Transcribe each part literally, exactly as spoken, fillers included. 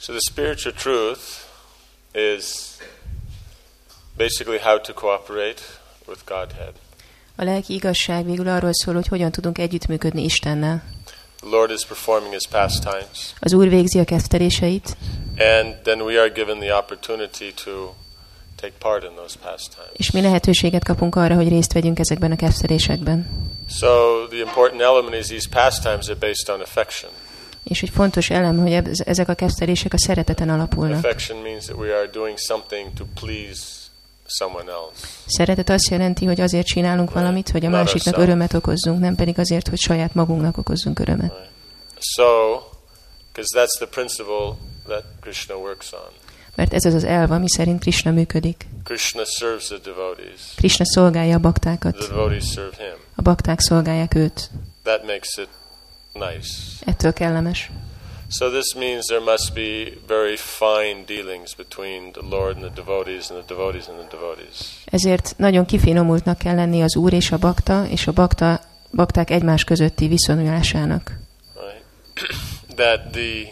So the spiritual truth is basically how to cooperate with Godhead. A lelki igazság végül arról szól, hogy hogyan tudunk együttműködni Istennel. The Lord is performing his pastimes. Az Úr végzi a kezdteléseit. And then we are given the opportunity to take part in those pastimes. És mi lehetőséget kapunk arra, hogy részt vegyünk ezekben a kezdtelésekben. So the important element is these pastimes are based on affection. És egy fontos elem, hogy ezek a kezdtelések a szereteten alapulnak. Affection means that we are doing something to please someone else. Szeretet azt jelenti, hogy azért csinálunk valamit, hogy a másiknak örömet okozzunk, nem pedig azért, hogy saját magunknak okozzunk örömet. So, because that's the principle that Krishna works on. Mert ez az az elv, ami szerint Krishna működik. Krishna serves the devotees. Krishna szolgálja a baktákat. The devotees serve him. A bakták szolgálják őt. That makes it nice. Ettől kellemes. So this means there must be very fine dealings between the Lord and the devotees and the devotees and the devotees. Ezért nagyon kifinomultnak kell lenni az Úr és a bakta, és a bakta, bakták egymás közötti viszonyulásának. Right. That the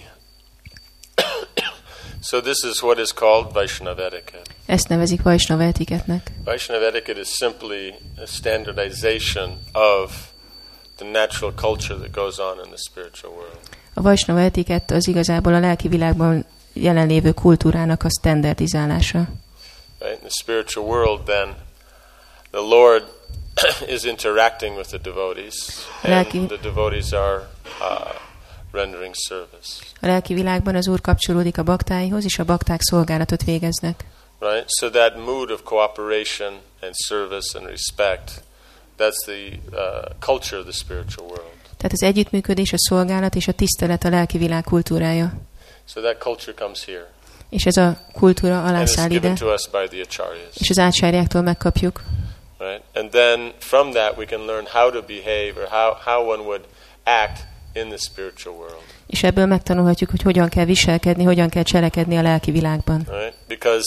So this is what is called Vaishnava etiquette. Ezt nevezik Vaishnava etiketnek. Vaishnava etiquette is simply a standardization of the natural culture that goes on in the spiritual world. A Vaishnava etikett az igazából a lelki világban jelenlévő kultúrának a standardizálása. Right? In the spiritual world, then the Lord is interacting with the devotees, and the devotees are uh, rendering service. A lelki világban az Úr kapcsolódik a baktáihoz, és a bakták szolgálatot végeznek. Right? So that mood of cooperation and service and respect, that's the uh, culture of the spiritual world. Tehát az együttműködés, a szolgálat és a tisztelet a lelki világ kultúrája. So that culture comes here. És ez a kultúra alá száll ide. És az ácsárjáktól megkapjuk. Right? And then from that we can learn how to behave or how how one would act in the spiritual world. És ebből megtanulhatjuk, hogy hogyan kell viselkedni, hogyan kell cselekedni a lelki világban. Right? Because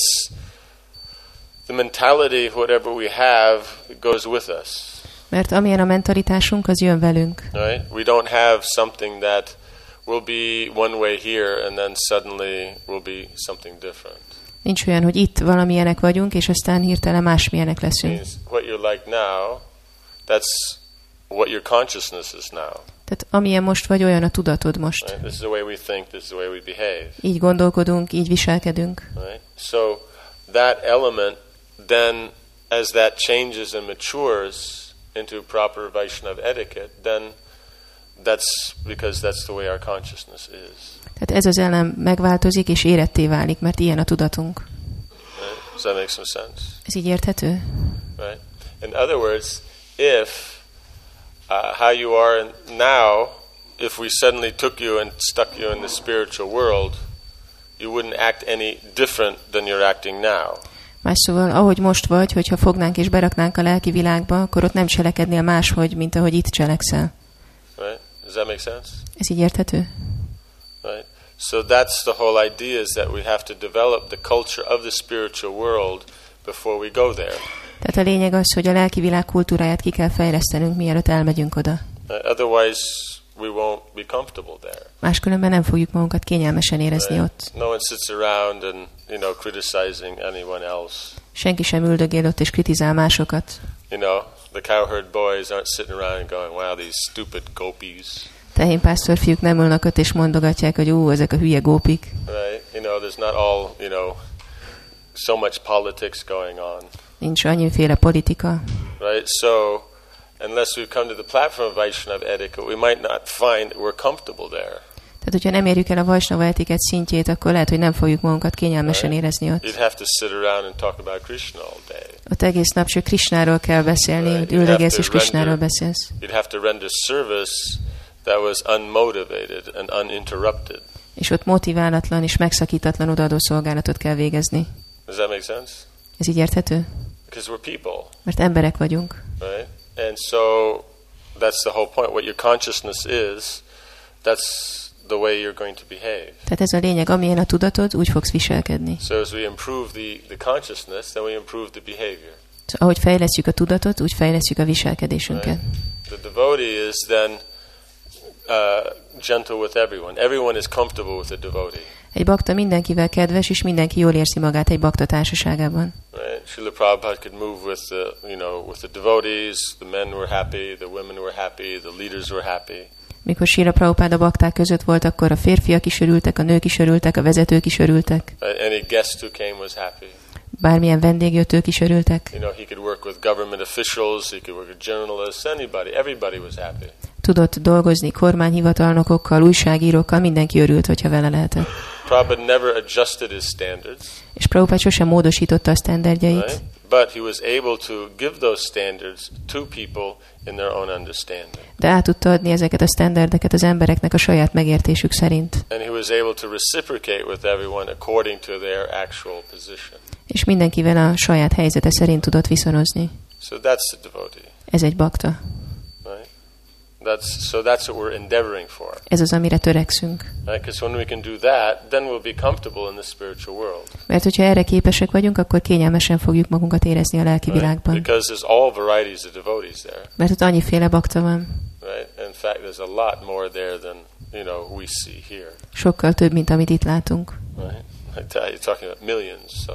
the mentality, whatever we have, it goes with us. Mert amilyen a mentalitásunk, az jön velünk. Right? We don't have something that will be one way here and then suddenly will be something different. Nincs olyan, hogy itt valamilyenek vagyunk, és aztán hirtelen másmilyenek leszünk. What you're like now, that's what your consciousness is now. Tehát amilyen most vagy, olyan a tudatod most. Right? This is the way we think, this is the way we behave. Így gondolkodunk, így viselkedünk. Right? So that element then, as that changes and matures into proper Vaishnava etiquette, then that's because that's the way our consciousness is. Tehát ez az elem megváltozik és éretté válik, mert ilyen a tudatunk. Right? Does that make some sense? Ez így érthető? Right. In other words, if uh, how you are now, if we suddenly took you and stuck you in the spiritual world, you wouldn't act any different than you're acting now. Más szóval, ahogy most vagy, hogyha fognánk és beraknánk a lelki világba, akkor ott nem cselekednél máshogy, mint ahogy itt cselekszel. Right? Does that make sense? Ez így érthető? Right. So that's the whole idea, is that we have to develop the culture of the spiritual world before we go there. Tehát a lényeg az, hogy a lelki világ kultúráját ki kell fejlesztenünk, mielőtt elmegyünk oda. Uh, otherwise we won't be comfortable there. Máskülönben nem fogjuk magunkat kényelmesen érezni Right? ott. No one sits around and, you know, criticizing anyone else. Senki sem üldögél ott és kritizál másokat. You know, the cowherd boys aren't sitting around and going, wow, these stupid gopis. Tehénpásztor fiúk nem ülnek ott és mondogatják, hogy ú, ezek a hülye gópik. Right? You know, there's not all, you know, so much politics going on. Nincs annyiféle politika. Right? So, unless we come to the platform of Vaishnava etiquette, we might not find we're comfortable there. Tehát, hogyha nem érjük el a Vaishnava etikett szintjét, akkor lehet, hogy nem fogjuk magunkat kényelmesen érezni ott. You'd have to sit around and talk about Krishna all day. Ott egész nap csak Krishnáról kell beszélni, hogy üldögélsz és Krishnáról beszélsz. You'd have to render service that was unmotivated and uninterrupted. És ott motiválatlan és megszakítatlan odaadó szolgálatot kell végezni. Does that make sense? Ez így érthető? Because we're people. Mert emberek vagyunk. Right? And so that's the whole point. What your consciousness is, that's the way you're going to behave. Tehát ez a lényeg, amilyen a tudatod, úgy fogsz viselkedni. So as we improve the, the consciousness, then we improve the behavior. So, ahogy fejlesztjük a tudatot, úgy fejlesztjük a viselkedésünket. Right? The devotee is then uh, gentle with everyone. Everyone is comfortable with the devotee. Egy bakta mindenkivel kedves, és mindenki jól érzi magát egy bakta társaságában. Right? Srila Prabhupada could move with the, you know, with the devotees. The men were happy, the women were happy, the leaders were happy. Mikor Srila Prabhupada a bakták között volt, akkor a férfiak is örültek, a nők is örültek, a vezetők is örültek. Any guest who came was happy. Bármilyen vendég jött, ők is örültek. You know, he could work with government officials, he could work with journalists, anybody, everybody was happy. Tudott dolgozni kormányhivatalnokokkal, újságírókkal, mindenki örült, hogyha vele lehetett. Prabhupada never adjusted his standards. És Prabhupada sosem módosította a sztenderdjeit. Right? But he was able to give those standards to people in their own understanding. De át tudta adni ezeket a sztenderdeket az embereknek a saját megértésük szerint. And he was able to reciprocate with everyone according to their actual position. És mindenkivel a saját helyzete szerint tudott viszonozni. So that's the devotee. Ez egy bakta. Right? That's so that's what we're endeavoring for. Ez az, amire törekszünk. Right? Because when we can do that, then we'll be comfortable in the spiritual world. Mert hogyha erre képesek vagyunk, akkor kényelmesen fogjuk magunkat érezni a lelki világban. Right? Because there's all varieties of devotees there. Mert ott annyiféle bakta van. Right? In fact, there's a lot more there than, you know, we see here. Sokkal több, mint amit itt látunk. Right? I tell you, you're talking about millions, so.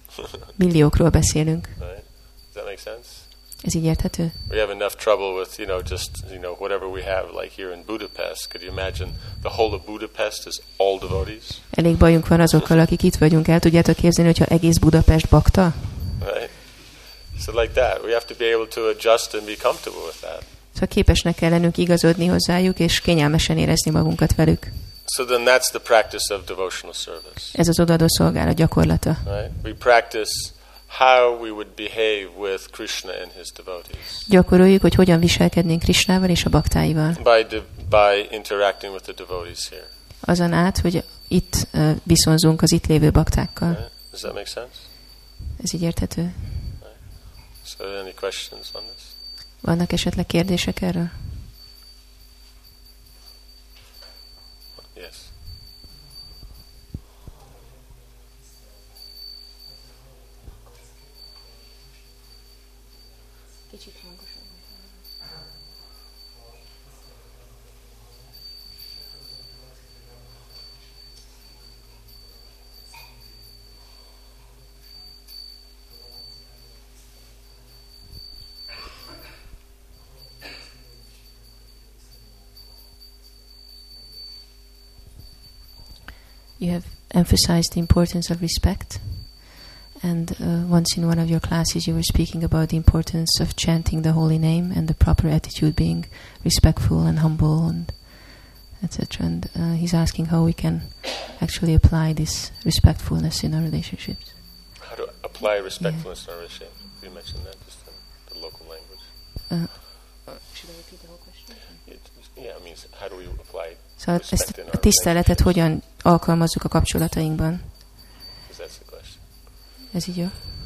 Milliókról beszélünk. Right? Does that make sense? Ez így érthető? We have enough trouble with, you know, just, you know, whatever we have, like here in Budapest. Could you imagine the whole of Budapest is all devotees? Elég bajunk van azokkal, akik itt vagyunk. El tudjátok képzelni, hogyha egész Budapest bakta? Right? So like that, we have to be able to adjust and be comfortable with that. Szóval képesnek kell lennünk igazodni hozzájuk, és kényelmesen érezni magunkat velük. So then that's the practice of devotional service. Ez az odaadó szolgálat gyakorlata. Right? We practice how we would behave with Krishna and his devotees. Gyakoroljuk, hogy hogyan viselkednénk Krishnával és a baktáival. By de- by interacting with the devotees here. Azon át, hogy itt uh, viszonzunk az itt lévő baktákkal. Right? Does that make sense? Ez így érthető? Right. So any questions on this? Vannak esetleg kérdések erről? Yes. You have emphasized the importance of respect, and uh, once in one of your classes you were speaking about the importance of chanting the holy name and the proper attitude being respectful and humble and et cetera. And uh, he's asking how we can actually apply this respectfulness in our relationships. How to apply respectfulness yeah. in our relationship? You mentioned that just in the local language. Uh, should I repeat the whole question? It, yeah, I mean, how do we apply Szóval ezt a tiszteletet hogyan alkalmazzuk a kapcsolatainkban? Ez így jó?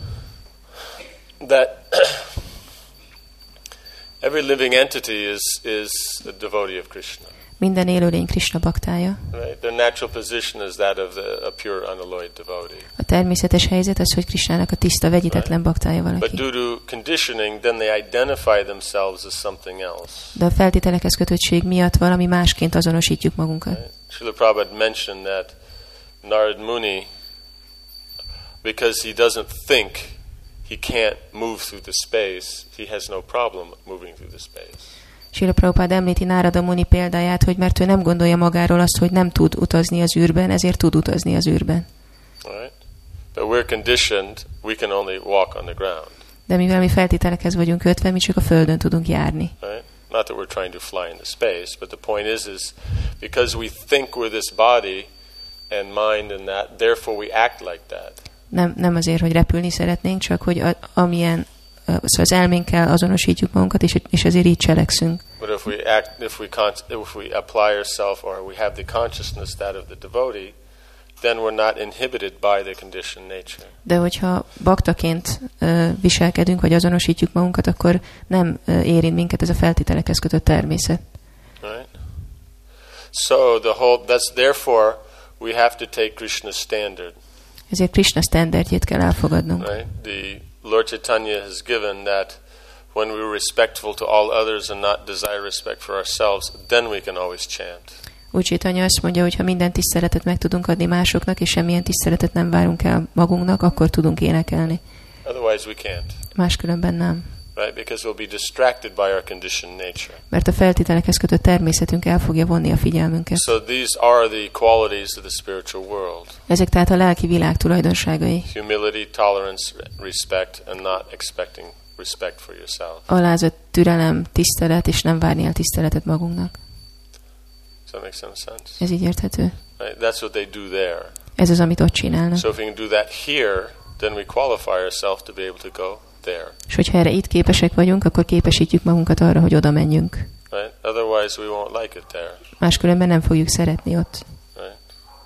That every living entity is is a devotee of Krishna. Minden élőlény Krishna baktája. Right? Their natural position is that of the, a pure unalloyed devotee. A természetes helyzet az, hogy Krishnának a tiszta, vegyítetlen right. baktája valaki. But due to conditioning, then they identify themselves as something else. De a feltételekhez kötöttség miatt valami másként azonosítjuk magunkat. Right? Srila Prabhupada mentioned that Narad Muni, because he doesn't think he can't move through the space, he has no problem moving through the space. Srila Prabhupada említi Nárada Muni példáját, hogy mert ő nem gondolja magáról azt, hogy nem tud utazni az űrben, ezért tud utazni az űrben. Right? But we're conditioned, we can only walk on the ground. De mivel mi feltételekhez vagyunk kötve, mi csak a földön tudunk járni. Right? Not that we're trying to fly in the space, but the point is, is because we think we're this body and mind and that, therefore we act like that. Nem, nem azért, hogy repülni szeretnénk, csak hogy a, amilyen uh, szóval az elménkkel azonosítjuk magunkat, és, és ezért így cselekszünk. But if we act, if we con- if we apply ourselves, or we have the consciousness that of the devotee, then we're not inhibited by the conditioned nature. De hogyha baktaként uh, viselkedünk, vagy azonosítjuk magunkat, akkor nem uh, érint minket ez a feltételekhez kötött természet. Right? So the whole, that's therefore we have to take Krishna's standard. Ezért Krishna standardjét kell elfogadnunk. Right? The Lord Chaitanya has given that when we are respectful to all others and not desire respect for ourselves, then we can always chant. Úr Chaitanya azt mondja, hogy ha minden tiszteletet meg tudunk adni másoknak, és semmilyen tiszteletet nem várunk el magunknak, akkor tudunk énekelni. Otherwise we can't. Máskülönben nem. Right? Because we'll be distracted by our conditioned nature. Mert a feltételekhez kötött természetünk el fogja vonni a figyelmünket. So these are the qualities of the spiritual world. Ezek tehát a lelki világ tulajdonságai. Humility, tolerance, respect, and not expecting respect for yourself. Alázat, türelem, tisztelet, és nem várni el tiszteletet magunknak. Does that make some sense? Ez így érthető? Right? That's what they do there. Ez az, amit ott csinálnak. So if we can do that here, then we qualify ourselves to be able to go there. És hogyha erre itt képesek vagyunk, akkor képesítjük magunkat arra, hogy oda menjünk. Right? Otherwise we won't like it there. Máskülönben nem fogjuk szeretni ott. Right?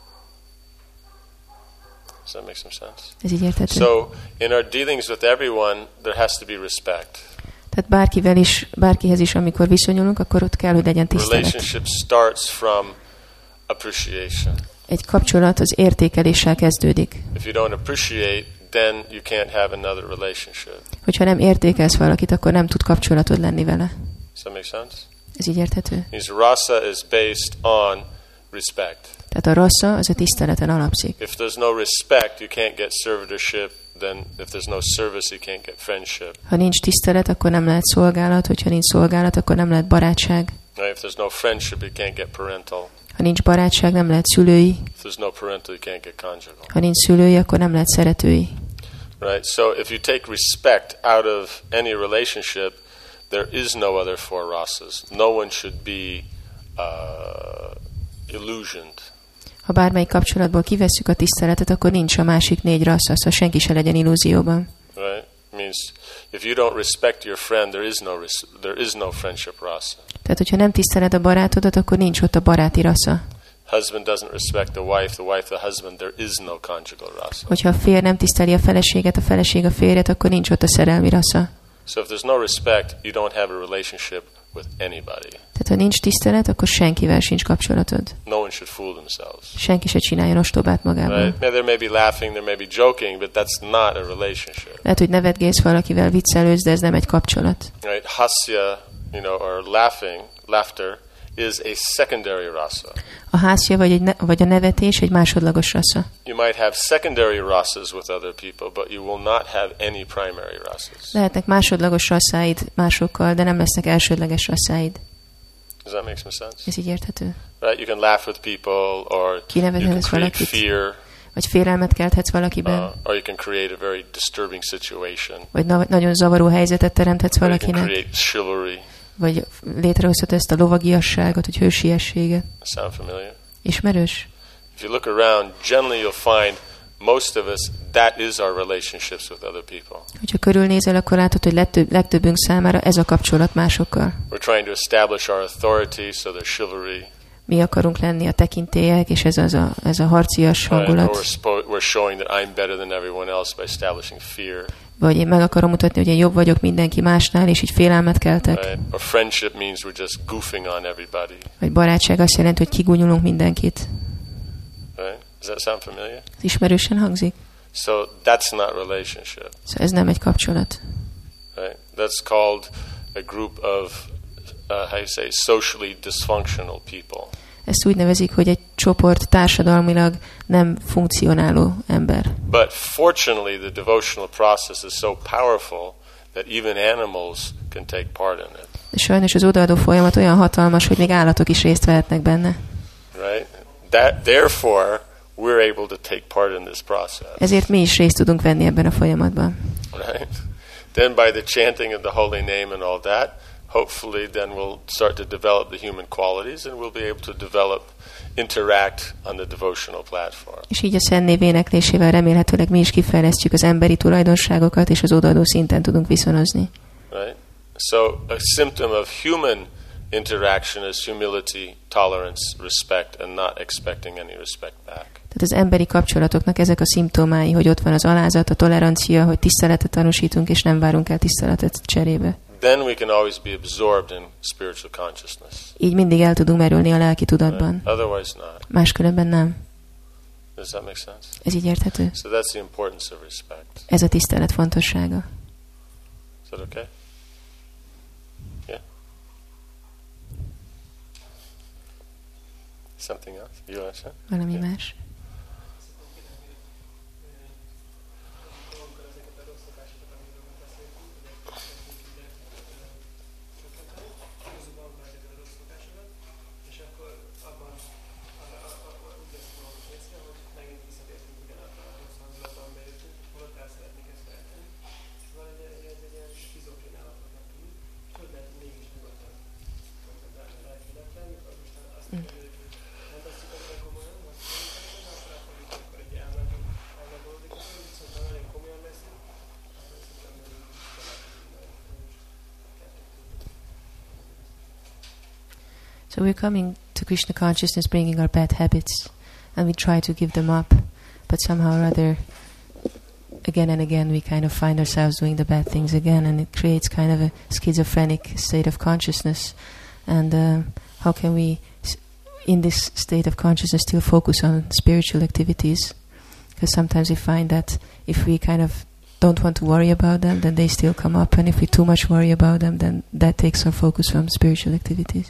Does that make some sense? Ez így érthető? So in our dealings with everyone, there has to be respect. Tehát bárkivel is, bárkihez is, amikor viszonyulunk, akkor ott kell, hogy legyen tisztelet. Relationship starts from appreciation. Egy kapcsolat az értékeléssel kezdődik. If you don't appreciate, then you can't have another relationship. Hogyha nem értékelsz valakit, akkor nem tud kapcsolatod lenni vele. Does that make sense? Ez így érthető? Means rasa is based on respect. Tehát a rasa az a tiszteleten alapszik. If there's no respect, you can't get servitorship. Then if there's no service, you can't get friendship. Ha nincs tisztelet, akkor nem lehet szolgálat, hogyha nincs szolgálat, akkor nem lehet barátság. Right? If there's no friendship, you can't get parental. Ha nincs barátság, nem lehet szülői. If there's no parental, you can't get conjugal. Ha nincs szülői, akkor nem lehet szeretői. Right? So if you take respect out of any relationship, there is no other four rasas. No one should be uh, illusioned. Ha bármelyik kapcsolatból kivesszük a tiszteletet, akkor nincs a másik négy rassza, szóval senki se legyen illúzióban. Right? Means if you don't respect your friend, there is no res- there is no friendship rasa. Tehát, hogyha nem tiszteled a barátodat, akkor nincs ott a baráti rassza. Husband doesn't respect the wife, the wife the husband, there is no conjugal rasa. Hogyha a férj nem tiszteli a feleséget, a feleség a férjet, akkor nincs ott a szerelmi rassza. So if there's no respect, you don't have a relationship with anybody. Tehát, ha nincs tisztelet, akkor senkivel sincs kapcsolatod. No one should fool themselves. Senki se csináljon ostobát magával. Right? Now, there may be laughing, there may be joking, but that's not a relationship. Lehet, hogy nevetgélsz valakivel, viccelődsz, de ez nem egy kapcsolat. Right? Hasya, you know, or laughing, laughter is a secondary rasa. A hászja vagy, egy ne- vagy a nevetés egy másodlagos rassza. You might have secondary rasas with other people, but you will not have any primary rasas. Lehetnek másodlagos rasszáid másokkal, de nem lesznek elsődleges rasszáid. Does that make some sense? Ez így érthető? Right? You can laugh with people, or you can Kinevethetsz create valakit, fear, vagy félelmet kelthetsz valakiben, uh, or you can create a very disturbing situation, vagy na- nagyon zavaró helyzetet teremthetsz or you can valakinek, create chivalry. vagy létrehozhat ezt a lovagiasságot, vagy hősiességet. Sound familiar? Ismerős? If you look around, generally you'll find most of us, that is our relationships with other people. Hogyha körülnézel, akkor látod, hogy legtöbb, legtöbbünk számára ez a kapcsolat másokkal. We're trying to establish our authority, so there's chivalry. Mi akarunk lenni a tekintélyek, és ez, az a, ez a harcias Right? Or hangulat. we're, spo- we're showing that I'm better than everyone else by establishing fear. Vagy én meg akarom mutatni, hogy én jobb vagyok mindenki másnál, és így félelmet keltek. Right? Or friendship means we're just goofing on everybody. Vagy barátság azt jelenti, hogy kigúnyolunk mindenkit. Right? Does that sound familiar? Ez ismerősen hangzik? So that's not relationship. Szóval ez nem egy kapcsolat. Right? That's called a group of, uh, how you say, socially dysfunctional people. Ezt úgy nevezik, hogy egy csoport társadalmilag nem funkcionáló ember. But fortunately, the devotional process is so powerful that even animals can take part in it. De sajnos az odaadó folyamat olyan hatalmas, hogy még állatok is részt vehetnek benne. Right? That therefore we're able to take part in this process. Ezért mi is részt tudunk venni ebben a folyamatban. Right? Then by the chanting of the holy name and all that, hopefully then we'll start to develop the human qualities and we'll be able to develop, interact on the devotional platform. És így a Szent Név éneklésével remélhetőleg mi is kifejlesztjük az emberi tulajdonságokat, és az odaadó szinten tudunk viszonozni. Right? So a symptom of human interaction is humility, tolerance, respect, and not expecting any respect back. Tehát az emberi kapcsolatoknak ezek a szimptomái, hogy ott van az alázat, a tolerancia, hogy tiszteletet tanúsítunk, és nem várunk el tiszteletet cserébe. Then we can always be absorbed in spiritual consciousness. Így mindig el tudunk merülni a lelki tudatban. Right? Otherwise not. Máskülönben nem. Does that make sense? Ez így érthető? So that's the importance of respect. Ez a tisztelet fontossága. Is that okay? Yeah? Something else? You want to say? Valami Yeah. más? So we're coming to Krishna consciousness, bringing our bad habits, and we try to give them up, but somehow or other, again and again, we kind of find ourselves doing the bad things again, and it creates kind of a schizophrenic state of consciousness. And uh, how can we, in this state of consciousness, still focus on spiritual activities? Because sometimes we find that if we kind of don't want to worry about them, then they still come up, and if we too much worry about them, then that takes our focus from spiritual activities.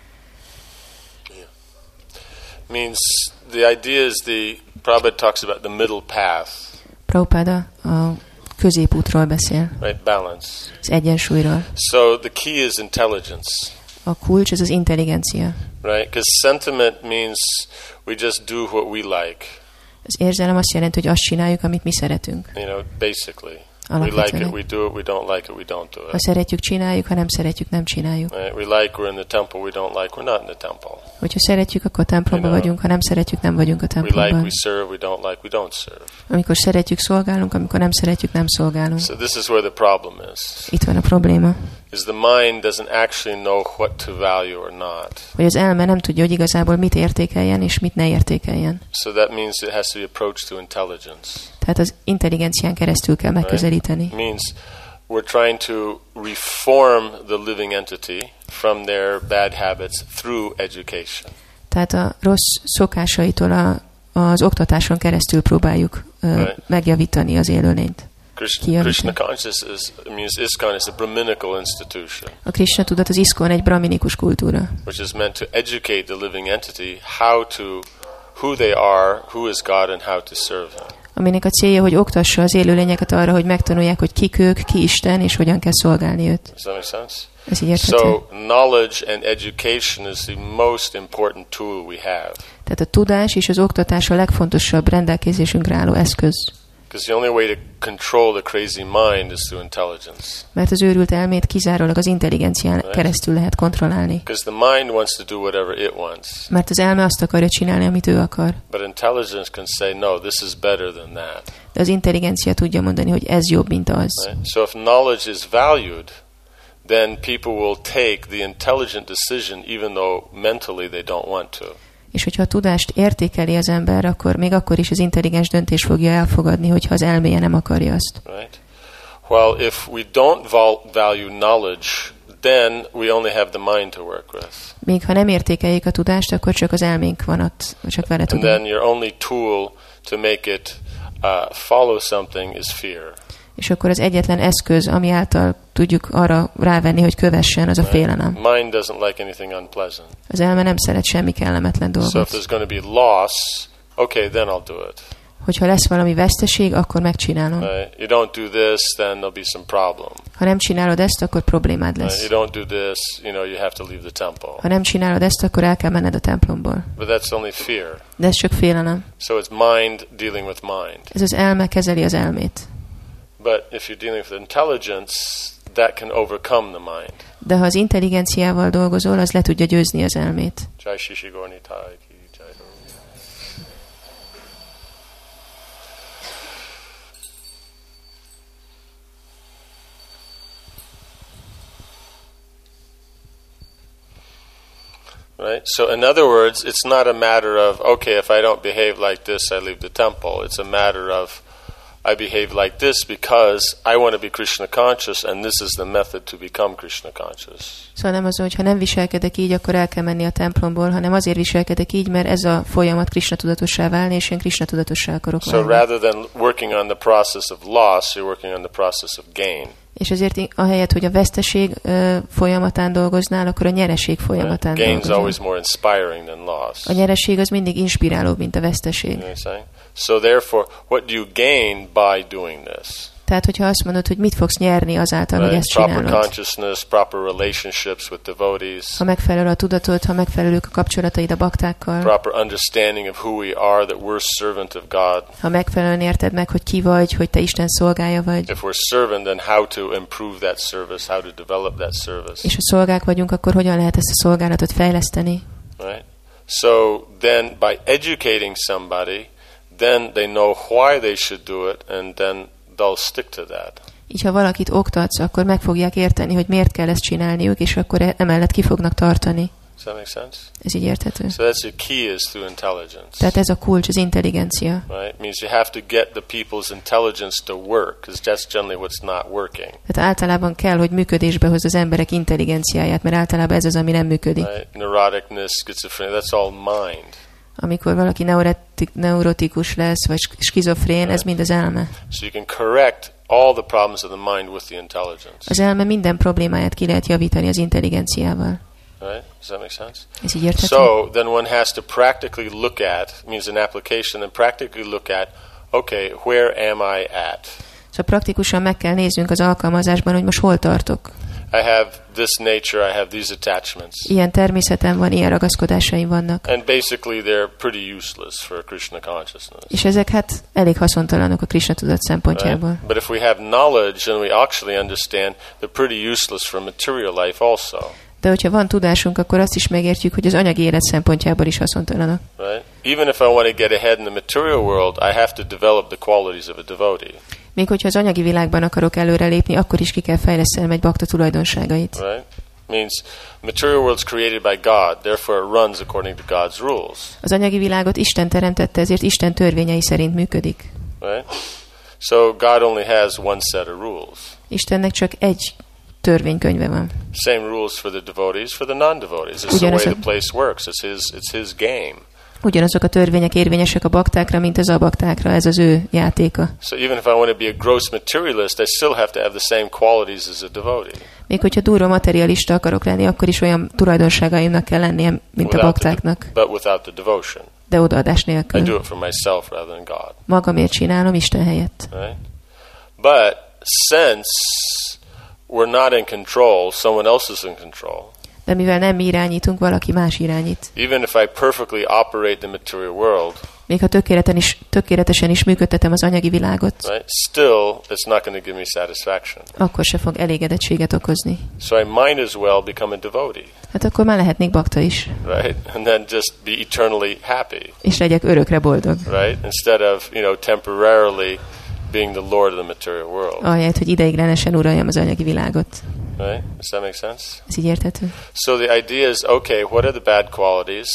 Means the idea is the Prabhupada talks about the middle path. Prabhupada a középútról beszél, Right, balance. az egyensúlyról. So the key is intelligence. A kulcs az az intelligencia. Right, because sentiment means we just do what we like. Az érzelem azt jelenti, hogy azt csináljuk, amit mi szeretünk. You know, basically. We like it, we do it. We don't like it, we don't do Ha it. szeretjük, csináljuk, ha nem szeretjük, nem csináljuk. Right? We like, we're in the temple. We don't like, we're not in the temple. Hogyha szeretjük, akkor templomban You know, vagyunk, ha nem szeretjük, nem vagyunk a We like, templomban. we serve. We don't like, we don't serve. Amikor szeretjük, szolgálunk, amikor nem szeretjük, nem szolgálunk. So this is where the problem is. Itt van a probléma. Is the mind doesn't actually know what to value or not. Hogy az elme nem tudja, hogy igazából mit értékeljen, és mit ne értékeljen. So that means it has to be approached to intelligence. Tehát az intelligencián keresztül kell megközelíteni. It means we're trying to reform the living entity from their bad habits through education. Tehát a rossz szokásaitól a, az oktatáson keresztül próbáljuk uh, Right. megjavítani az élőlényt. Krishna, Krishna consciousness means ISKCON is a Brahminical institution, A Krishna tudat, az ISKCON egy brahminikus kultúra, which is meant to educate the living entity how to, who they are, who is God, and how to serve Him. aminek a célja, hogy oktassa az élőlényeket arra, hogy megtanulják, hogy kik ők, ki Isten, és hogyan kell szolgálni őt. Does that make sense? Ez így érthető? So knowledge and education is the most important tool we have. Tehát a tudás és az oktatás a legfontosabb rendelkezésünkre álló eszköz. Because the only way to control the crazy mind is through intelligence. Mert az őrült elmét kizárólag az intelligencián keresztül lehet kontrollálni. Because the mind wants to do whatever it wants. Mert az elme azt akarja csinálni, amit ő akar. But intelligence can say, no, this is better than that. De az intelligencia tudja mondani, hogy ez jobb, mint az. Right? So if knowledge is valued, then people will take the intelligent decision even though mentally they don't want to. És hogyha a tudást értékeli az ember, akkor még akkor is az intelligens döntés fogja elfogadni, hogyha az elméje nem akarja azt. Right? Well, if we don't val- value knowledge, then we only have the mind to work with. Még ha nem értékeljük a tudást, akkor csak az elménk van ott, csak vele And tudunk. then your only tool to make it uh, follow something is fear. És akkor az egyetlen eszköz, ami által tudjuk arra rávenni, hogy kövessen, az a félelem. Mind doesn't like anything unpleasant. Az elme nem szeret semmi kellemetlen So if dolgot. there's going to be loss, okay, then I'll do it. Hogyha lesz valami veszteség, akkor megcsinálom. Right? You don't do this, then there'll be some problem. Ha nem csinálod ezt, akkor problémád Right? lesz. You don't do this, you know, you have to leave the temple. Ha nem csinálod ezt, akkor el kell menned a templomból. But that's only fear. De ez csak félelem. So it's mind dealing with mind. Ez az elme kezeli az elmét. But if you're dealing with intelligence, that can overcome the mind. De ha az intelligenciával dolgozol, az le tudja győzni az elmét. Jai Shishi Gaur Nitai ki jai. Right? So in other words, it's not a matter of, okay, if I don't behave like this, I leave the temple. It's a matter of I behave like this because I want to be Krishna conscious, and this is the method to become Krishna conscious. Szóval nem az, hogy ha nem viselkedek így, akkor el kell menni a templomból, hanem azért viselkedek így, mert ez a folyamat Krishna tudatossá válni, és én Krishna tudatossá akarok válni. So rather than working on the process of loss, you're working on the process of gain. És ezért ahelyett, hogy a veszteség uh, folyamatán dolgoznál, akkor a nyereség folyamatán right. dolgoznál. Gain's always more inspiring than loss. A nyereség az mindig inspirálóbb, mint a veszteség. You know what I'm saying? So therefore, what do you gain by doing this? Tehát, hogyha azt mondod, hogy mit fogsz nyerni azáltal, Right? hogy ezt Proper csinálod. consciousness, proper relationships with devotees. Ha megfelelő a tudatod, ha megfelelők a kapcsolataid a baktákkal. Proper understanding of who we are, that we're servant of God. Ha megfelelően érted meg, hogy ki vagy, hogy te Isten szolgája vagy. If we're servant, then how to improve that service, how to develop that service. És ha szolgák vagyunk, akkor hogyan lehet ezt a szolgálatot fejleszteni? Right? So then by educating somebody, then they know why they should do it, and then they'll stick to that. Így ha valakit oktatsz, akkor meg fogják érteni, hogy miért kell ezt csinálniuk, és akkor emellett ki fognak tartani. Does that make sense? Ez így érthető. So that's the key, is through intelligence. Tehát ez a kulcs, az intelligencia. Right? It means you have to get the people's intelligence to work, because that's generally what's not working. Tehát általában kell, hogy működésbe hoz az emberek intelligenciáját, mert általában ez az, ami nem működik. Right? Neuroticness, schizophrenia, that's all mind. Amikor valaki neurotik, neurotikus lesz, vagy skizofrén, right. Ez mind az elme. So you can correct all the problems of the mind with the intelligence. Az elme minden problémáját ki lehet javítani az intelligenciával. Right? Does that make sense? Ez így érthető? So then one has to practically look at, means an application, and practically look at, okay, where am I at? Szóval praktikusan meg kell néznünk az alkalmazásban, hogy most hol tartok. I have this nature, I have these attachments. Ilyen természetem van, ilyen ragaszkodásaim vannak. And basically they're pretty useless for Krishna consciousness. És ezek hát elég haszontalanok a Krishna tudat szempontjából. Right? But if we have knowledge and we actually understand, they're pretty useless for material life also. De hogyha van tudásunk, akkor azt is megértjük, hogy az anyagi élet szempontjából is haszontalanok. Right? Even if I want to get ahead in the material world, I have to develop the qualities of a devotee. Még hogyha az anyagi világban akarok előrelépni, akkor is ki kell fejlesztenem egy bakta tulajdonságait. Right? Means material world's created by God, therefore it runs according to God's rules. Az anyagi világot Isten teremtette, ezért Isten törvényei szerint működik. Right? So God only has one set of rules. Istennek csak egy törvénykönyve van. Same rules for the devotees, for the non-devotees. It's the way the place works. It's his, it's his game. Ugyanazok a törvények érvényesek a baktákra, mint az abaktákra. Ez az ő játéka. So even if I want to be a gross materialist, I still have to have the same qualities as a devotee. Még hogyha durva materialista akarok lenni, akkor is olyan tulajdonságaimnak kell lennie, mint a baktáknak. The, but without the devotion. De odaadás nélkül. I do it for myself rather than God. Magamért csinálom, Isten helyett. Right? But since we're not in control, someone else is in control. De mivel nem mi irányítunk, valaki más irányít. Even if I perfectly operate the material world, még ha tökéletesen is, tökéletesen is működtetem az anyagi világot, right, still it's not going to give me satisfaction. Akkor se fog elégedettséget okozni. So I might as well become a devotee. Hát akkor már lehetnék bakta is. Right? And then just be eternally happy. És legyek örökre boldog. Right? Instead of, you know, temporarily being the lord of the material world. Ahelyett, hogy ideiglenesen uraljam az anyagi világot. Right? Does that make sense? Ez így érthető? So the idea is, okay, what are the bad qualities?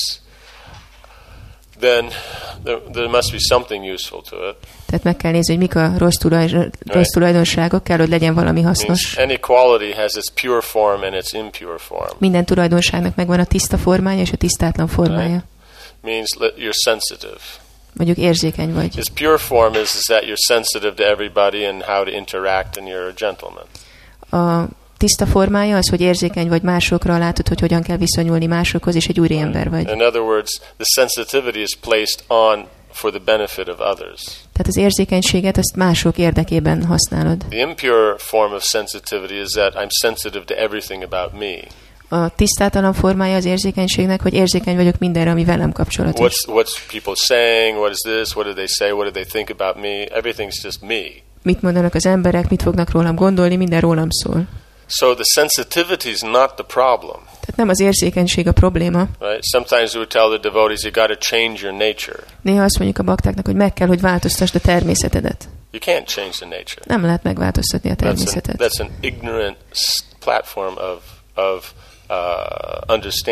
Then there, there must be something useful to it. Tehát meg kell nézni, hogy mik a rossz, tulajdon, rossz right. tulajdonságok, kell, hogy legyen valami hasznos. Any quality has its pure form and its impure form. Minden tulajdonságnak megvan a tiszta formája és a tisztátlan formája. Right? Means you're sensitive. Mondjuk érzékeny vagy. Its pure form is, is that you're sensitive to everybody and how to interact, and you're a gentleman. A tiszta formája az, hogy érzékeny vagy másokra, látod, hogy hogyan kell viszonyulni másokhoz, és egy úri ember vagy. In other words, the sensitivity is placed on for the benefit of others. Tehát az érzékenységet ezt mások érdekében használod. The impure form of sensitivity is that I'm sensitive to everything about me. A tisztátalan formája az érzékenységnek, hogy érzékeny vagyok mindenre, ami velem kapcsolatos. What's, what's people saying? What is this? What do they say? What do they think about me? Everything's just me. Mit mondanak az emberek? Mit fognak rólam gondolni? Minden rólam szól. So the sensitivity is not the problem. Tehát nem az érzékenység a probléma. Right? Sometimes we would tell the devotees, you got to change your nature. Néha azt mondjuk a baktáknak, hogy meg kell, hogy változtasd a természetedet. You can't change the nature. Nem lehet megváltoztatni a természetet. That's an, that's an ignorant platform of of uh, understanding.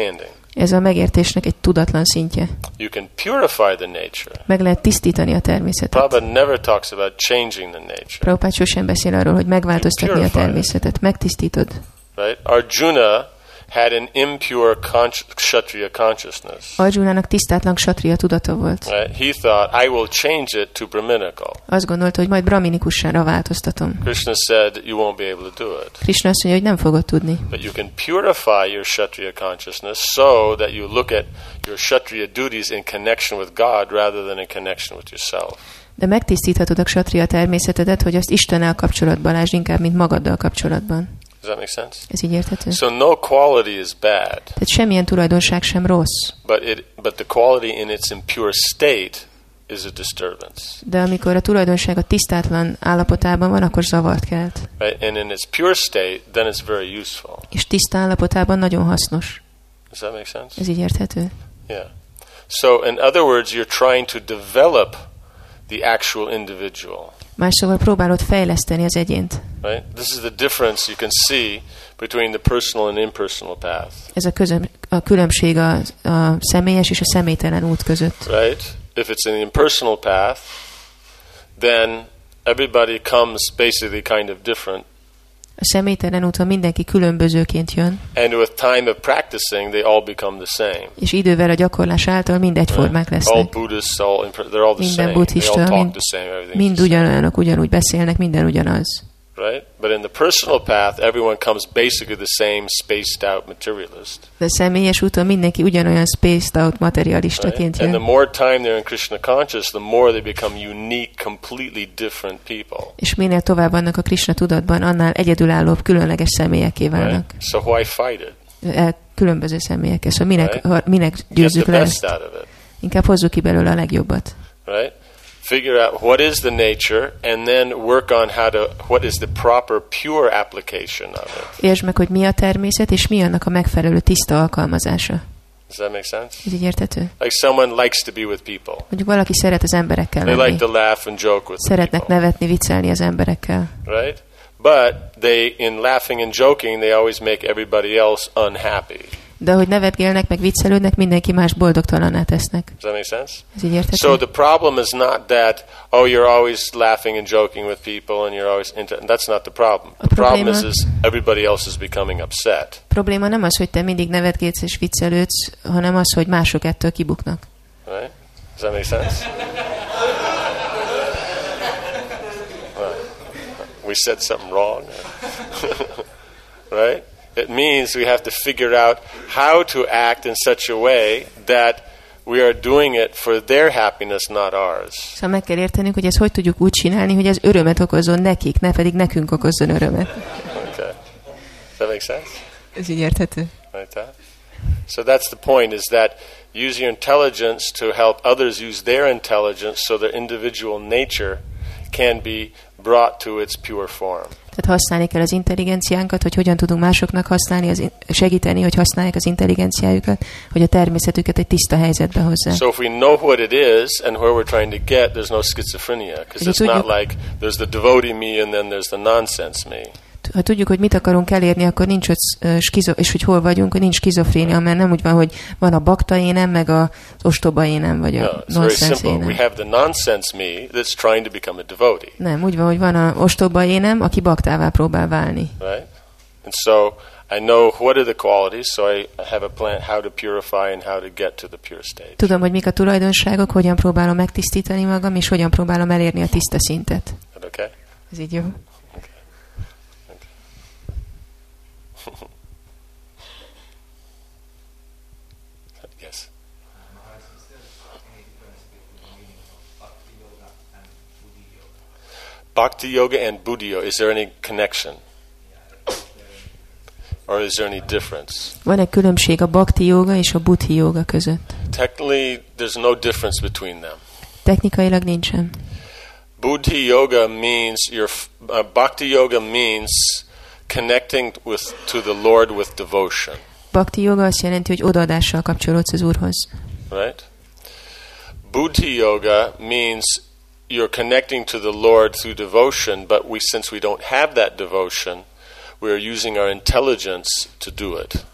Ez a megértésnek egy tudatlan szintje. You can purify the nature. Meg lehet tisztítani a természetet. Prabhupada never talks about changing the nature. Prabhupada sosem beszél arról, hogy megváltoztatni a természetet. Megtisztítod. Right? Arjuna had an impure con- kshatriya consciousness. Arjunának tisztátlan kshatriya tudata volt. Right? He thought, I will change it to Brahminical. Azt gondolta, hogy majd brahminikussára változtatom. Krishna said, you won't be able to do it. Krishna azt mondja, hogy nem fogod tudni. But you can purify your kshatriya consciousness so that you look at your kshatriya duties in connection with God rather than in connection with yourself. De megtisztíthatod a kshatriya természetedet, hogy azt Istennel kapcsolatban lásd, inkább, mint magaddal kapcsolatban. Does that make sense? Ez így érthető? So no quality is bad. Tehát semmilyen tulajdonság sem rossz. But it but the quality in its impure state is a disturbance. De amikor a tulajdonság a tisztátlan állapotában van, akkor zavart kelt. Right? And in its pure state, then it's very useful. És tiszta állapotában nagyon hasznos. Does that make sense? Ez így érthető? Yeah. So in other words, you're trying to develop the actual individual. Más szóval próbálod fejleszteni az egyént. Right? This is the difference you can see between the personal and impersonal path. Ez a, közöm, a különbség a, a személyes és a személytelen út között. Right? If it's an impersonal path, then everybody comes basically kind of different. A személytelen úton mindenki különbözőként jön. And with time of practicing, they all become the same. És idővel a gyakorlás által mind egyformák lesznek. All Buddhists, all they're all the minden same. buddhista, they all talk mind, the same. Everything's mind the same. ugyanolyanok, ugyanúgy beszélnek, minden ugyanaz. Right? But in the personal path, everyone comes basically the same spaced out materialist. De a személyes úton mindenki ugyanolyan spaced out materialistaként Right? And jön. the more time they're in Krishna conscious, the more they become unique, completely different people. És minél tovább vannak a Krishna tudatban, annál egyedülállóbb, különleges személyeké válnak. Right? So why fight it? E, különböző személyekkel. Szóval minek, Right? ha, minek Get győzzük the le best ezt? out of it. Inkább hozzuk ki belőle a legjobbat. Right? Figure out what is the nature, and then work on how to, what is the proper, pure application of it. Értsd meg, hogy mi a természet, és mi annak a megfelelő tiszta alkalmazása. Does that make sense? Ez így érthető? Like someone likes to be with people. Mondjuk valaki szeret az emberekkel They like lenni. to laugh and joke with the Szeretnek people. nevetni, viccelni az emberekkel. Right? But they, in laughing and joking, they always make everybody else unhappy. De ahogy nevetgélnek, meg viccelődnek, mindenki más boldogtalanná tesznek. Does that make sense? Ez így érthető? So the problem is not that, oh, you're always laughing and joking with people and you're always into, that's not the problem. The problem is, is everybody else is becoming upset. A probléma nem az, hogy te mindig nevetgélsz és viccelődsz, hanem az, hogy mások ettől kibuknak. Right? Does that make sense? Well, we said something wrong. Right? It means we have to figure out how to act in such a way that we are doing it for their happiness, not ours. Szóval meg kell értenünk, hogy ezt hogy tudjuk úgy csinálni, hogy ez örömet okozzon nekik, ne pedig nekünk okozzon örömet. Okay. Does that make sense? Ez így érthető. Like that? So that's the point, is that use your intelligence to help others use their intelligence so their individual nature can be brought to its pure form. Tehát használni kell az intelligenciánkat, hogy hogyan tudunk másoknak használni, az in- segíteni, hogy használják az intelligenciájukat, hogy a természetüket egy tiszta helyzetbe hozzák. So if we know what it is and where we're trying to get, there's no schizophrenia, because it's not like there's the devotee me and then there's the nonsense me. Ha tudjuk, hogy mit akarunk elérni, akkor nincs ott uh, skizo, és hogy hol vagyunk, hogy nincs skizofrénia, mert nem úgy van, hogy van a bakta énem, meg az ostoba énem, vagy a No, it's very nonsense simple. We énem. have the nonsense me that's trying to become a devotee. Nem, úgy van, hogy van a ostoba énem, aki baktává próbál válni. Right? And so I know what are the qualities, so I have a plan how to purify and how to get to the pure state. Tudom, hogy mik a tulajdonságok, hogyan próbálom megtisztítani magam, és hogyan próbálom elérni a tiszta szintet. Okay? Ez így jó. Yes. Bhakti yoga and Buddha yoga, is there any connection? Or is there any difference? Van-e különbség a bhakti jóga és a buddhi jóga között? Technically, there's no difference between them. Technikailag nincsen. Buddhi yoga means your uh, bhakti yoga means connecting with to the Lord with devotion. Bhakti jóga azt jelenti, hogy odaadással kapcsolódsz az Úrhoz. Right? Buddhi yoga means you're connecting to the Lord through devotion, but we since we don't have that devotion, we are using our intelligence to do it.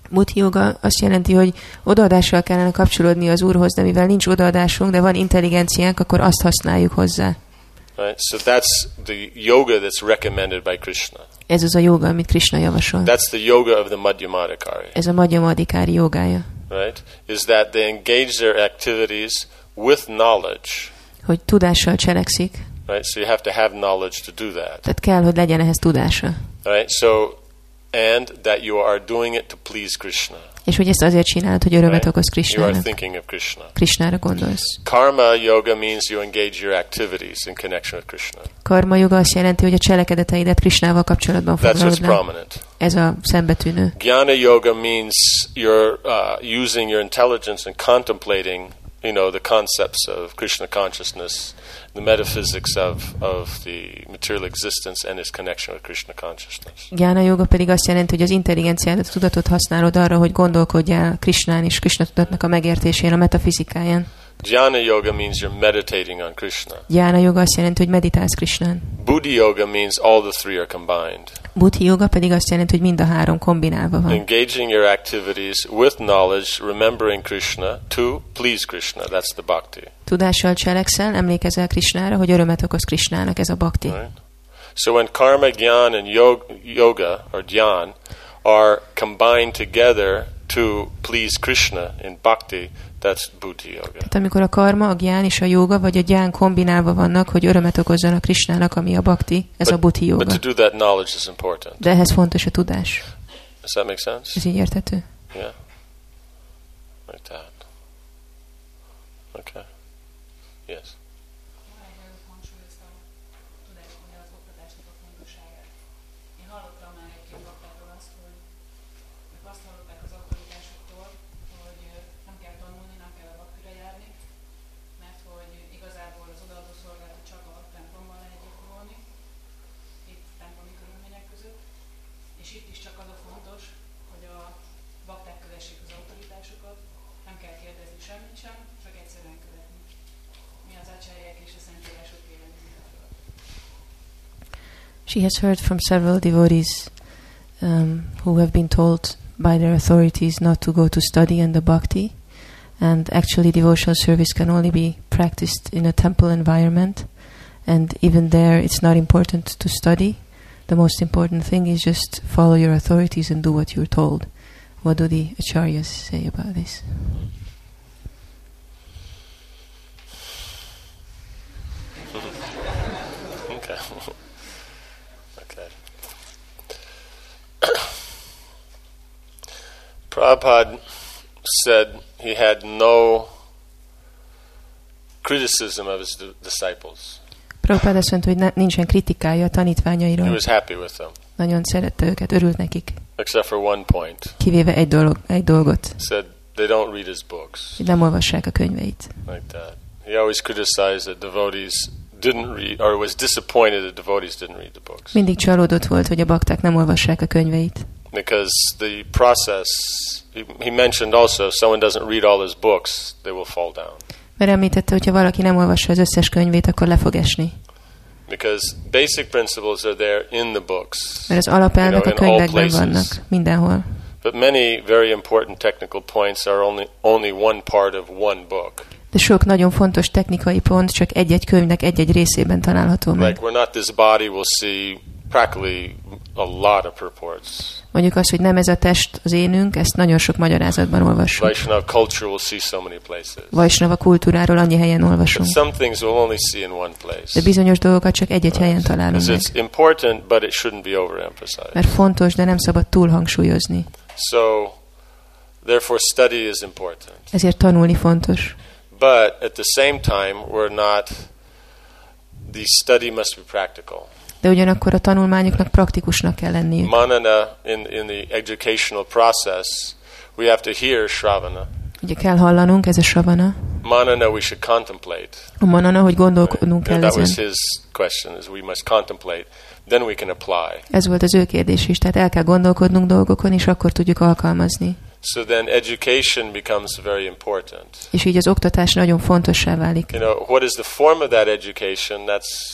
Buddhi yoga azt jelenti, hogy odaadással kellene kapcsolódni az Úrhoz, de mivel nincs odaadásunk, de van intelligenciánk, akkor azt használjuk hozzá. Right? So that's the yoga that's recommended by Krishna. Ez az a joga, amit Krishna javasol. That's the yoga of the Madhyamadikari. Ez a Madhyamadikari jogája. Right? Is that they engage their activities with knowledge. Hogy tudással cselekszik. Right? So you have to have knowledge to do that. Tehát kell, hogy legyen ehhez tudása. Right? So and that you are doing it to please Krishna. És hogy ezt azért csinálod, hogy örömet okoz You are Krishnának. thinking of Krishna. Krishnára gondolsz. Karma yoga means you engage your activities in connection with Krishna. Karma joga azt jelenti, hogy a cselekedeteidet Krishnával kapcsolatban That's what's foglalod le. prominent. Ez a szembetűnő. Jnana yoga means you're uh, using your intelligence and contemplating, you know, the concepts of Krishna consciousness, the metaphysics of, of the material existence and its connection with Krishna consciousness. Jnana joga pedig azt jelenti, hogy az intelligenciádat, a tudatot használod arra, hogy gondolkodjál Krishnán és Krishna tudatnak a megértésén, a metafizikáján. Jnana yoga means you're meditating on Krishna. Jnana joga azt jelenti, hogy meditálsz Krishnán. Buddhi yoga means all the three are combined. Buddhi yoga pedig azt jelenti, hogy mind a három kombinálva van. Engaging your activities with knowledge, remembering Krishna to please Krishna. That's the bhakti. Tudással cselekszel, emlékezel Krishnára, hogy örömet okoz Krishnának, ez a bhakti. Right? So when karma, gyan, and yoga, or dhyan, are combined together to please Krishna in bhakti, that's buddhi yoga. Tehát amikor a karma, a gyán és a joga, vagy a gyán kombinálva vannak, hogy örömet okozzanak Krishnának, ami a bhakti, ez but, a buddhi yoga. But to do that, knowledge is important. De ehhez fontos a tudás. Does that make sense? Ez így érthető? Yeah. Like that. Okay. Yes. She has heard from several devotees um, who have been told by their authorities not to go to study in the bhakti, and actually devotional service can only be practiced in a temple environment, and even there it's not important to study. The most important thing is just follow your authorities and do what you're told. What do the acharyas say about this? Okay. Okay. Prabhupada said he had no criticism of his d- disciples. Prabhupada azt mondta, hogy ne, nincsen kritikája a He tanítványairól. was happy with them, Nagyon szerette őket, örült nekik. except for one point. Kivéve egy, dolog, egy dolgot, He said they don't read his books, hogy nem olvassák a könyveit. like that. He always criticized that devotees didn't read, or was disappointed that devotees didn't read the books. Mindig csalódott volt, hogy a bakták nem olvassák a könyveit. Because the process, he, he mentioned also, if someone doesn't read all his books, they will fall down. Mert említette, hogyha valaki nem olvassa az összes könyvét, akkor le fog esni. Because basic principles are there in the books, Mert az alapelvek you a know, in all könyvekben places. vannak, mindenhol. But many very important technical points are only only one part of one book. De sok nagyon fontos technikai pont csak egy-egy könyvnek egy-egy részében található meg. Like we're not this body, we'll see practically a lot of purports. Mondjuk azt, hogy nem ez a test az énünk, ezt nagyon sok magyarázatban olvassuk. Vaishnava culture will see so many places. Vajsnava kultúráról annyi helyen But olvasunk. some things we'll only see in one De place. bizonyos dolgokat csak egy-egy helyen találunk Because meg. it's important, but it shouldn't be overemphasized. Mert fontos, de nem szabad túl hangsúlyozni. So, therefore, study is important. Ezért tanulni fontos. But at the same time, we're not, the study must be practical. De ugyanakkor a tanulmányoknak praktikusnak kell lenniük. Manana, in, in the educational process, we have to hear Shravana. Ugye kell hallanunk, ez a savana. Manana we should contemplate. A manana, hogy gondolkodnunk kell And that was ezen. his question, is we must contemplate, then we can apply. Ez volt az ő kérdés is, tehát el kell gondolkodnunk dolgokon, és akkor tudjuk alkalmazni. So then education becomes very important. És így az oktatás nagyon fontossá válik. You know, what is the form of that education? That's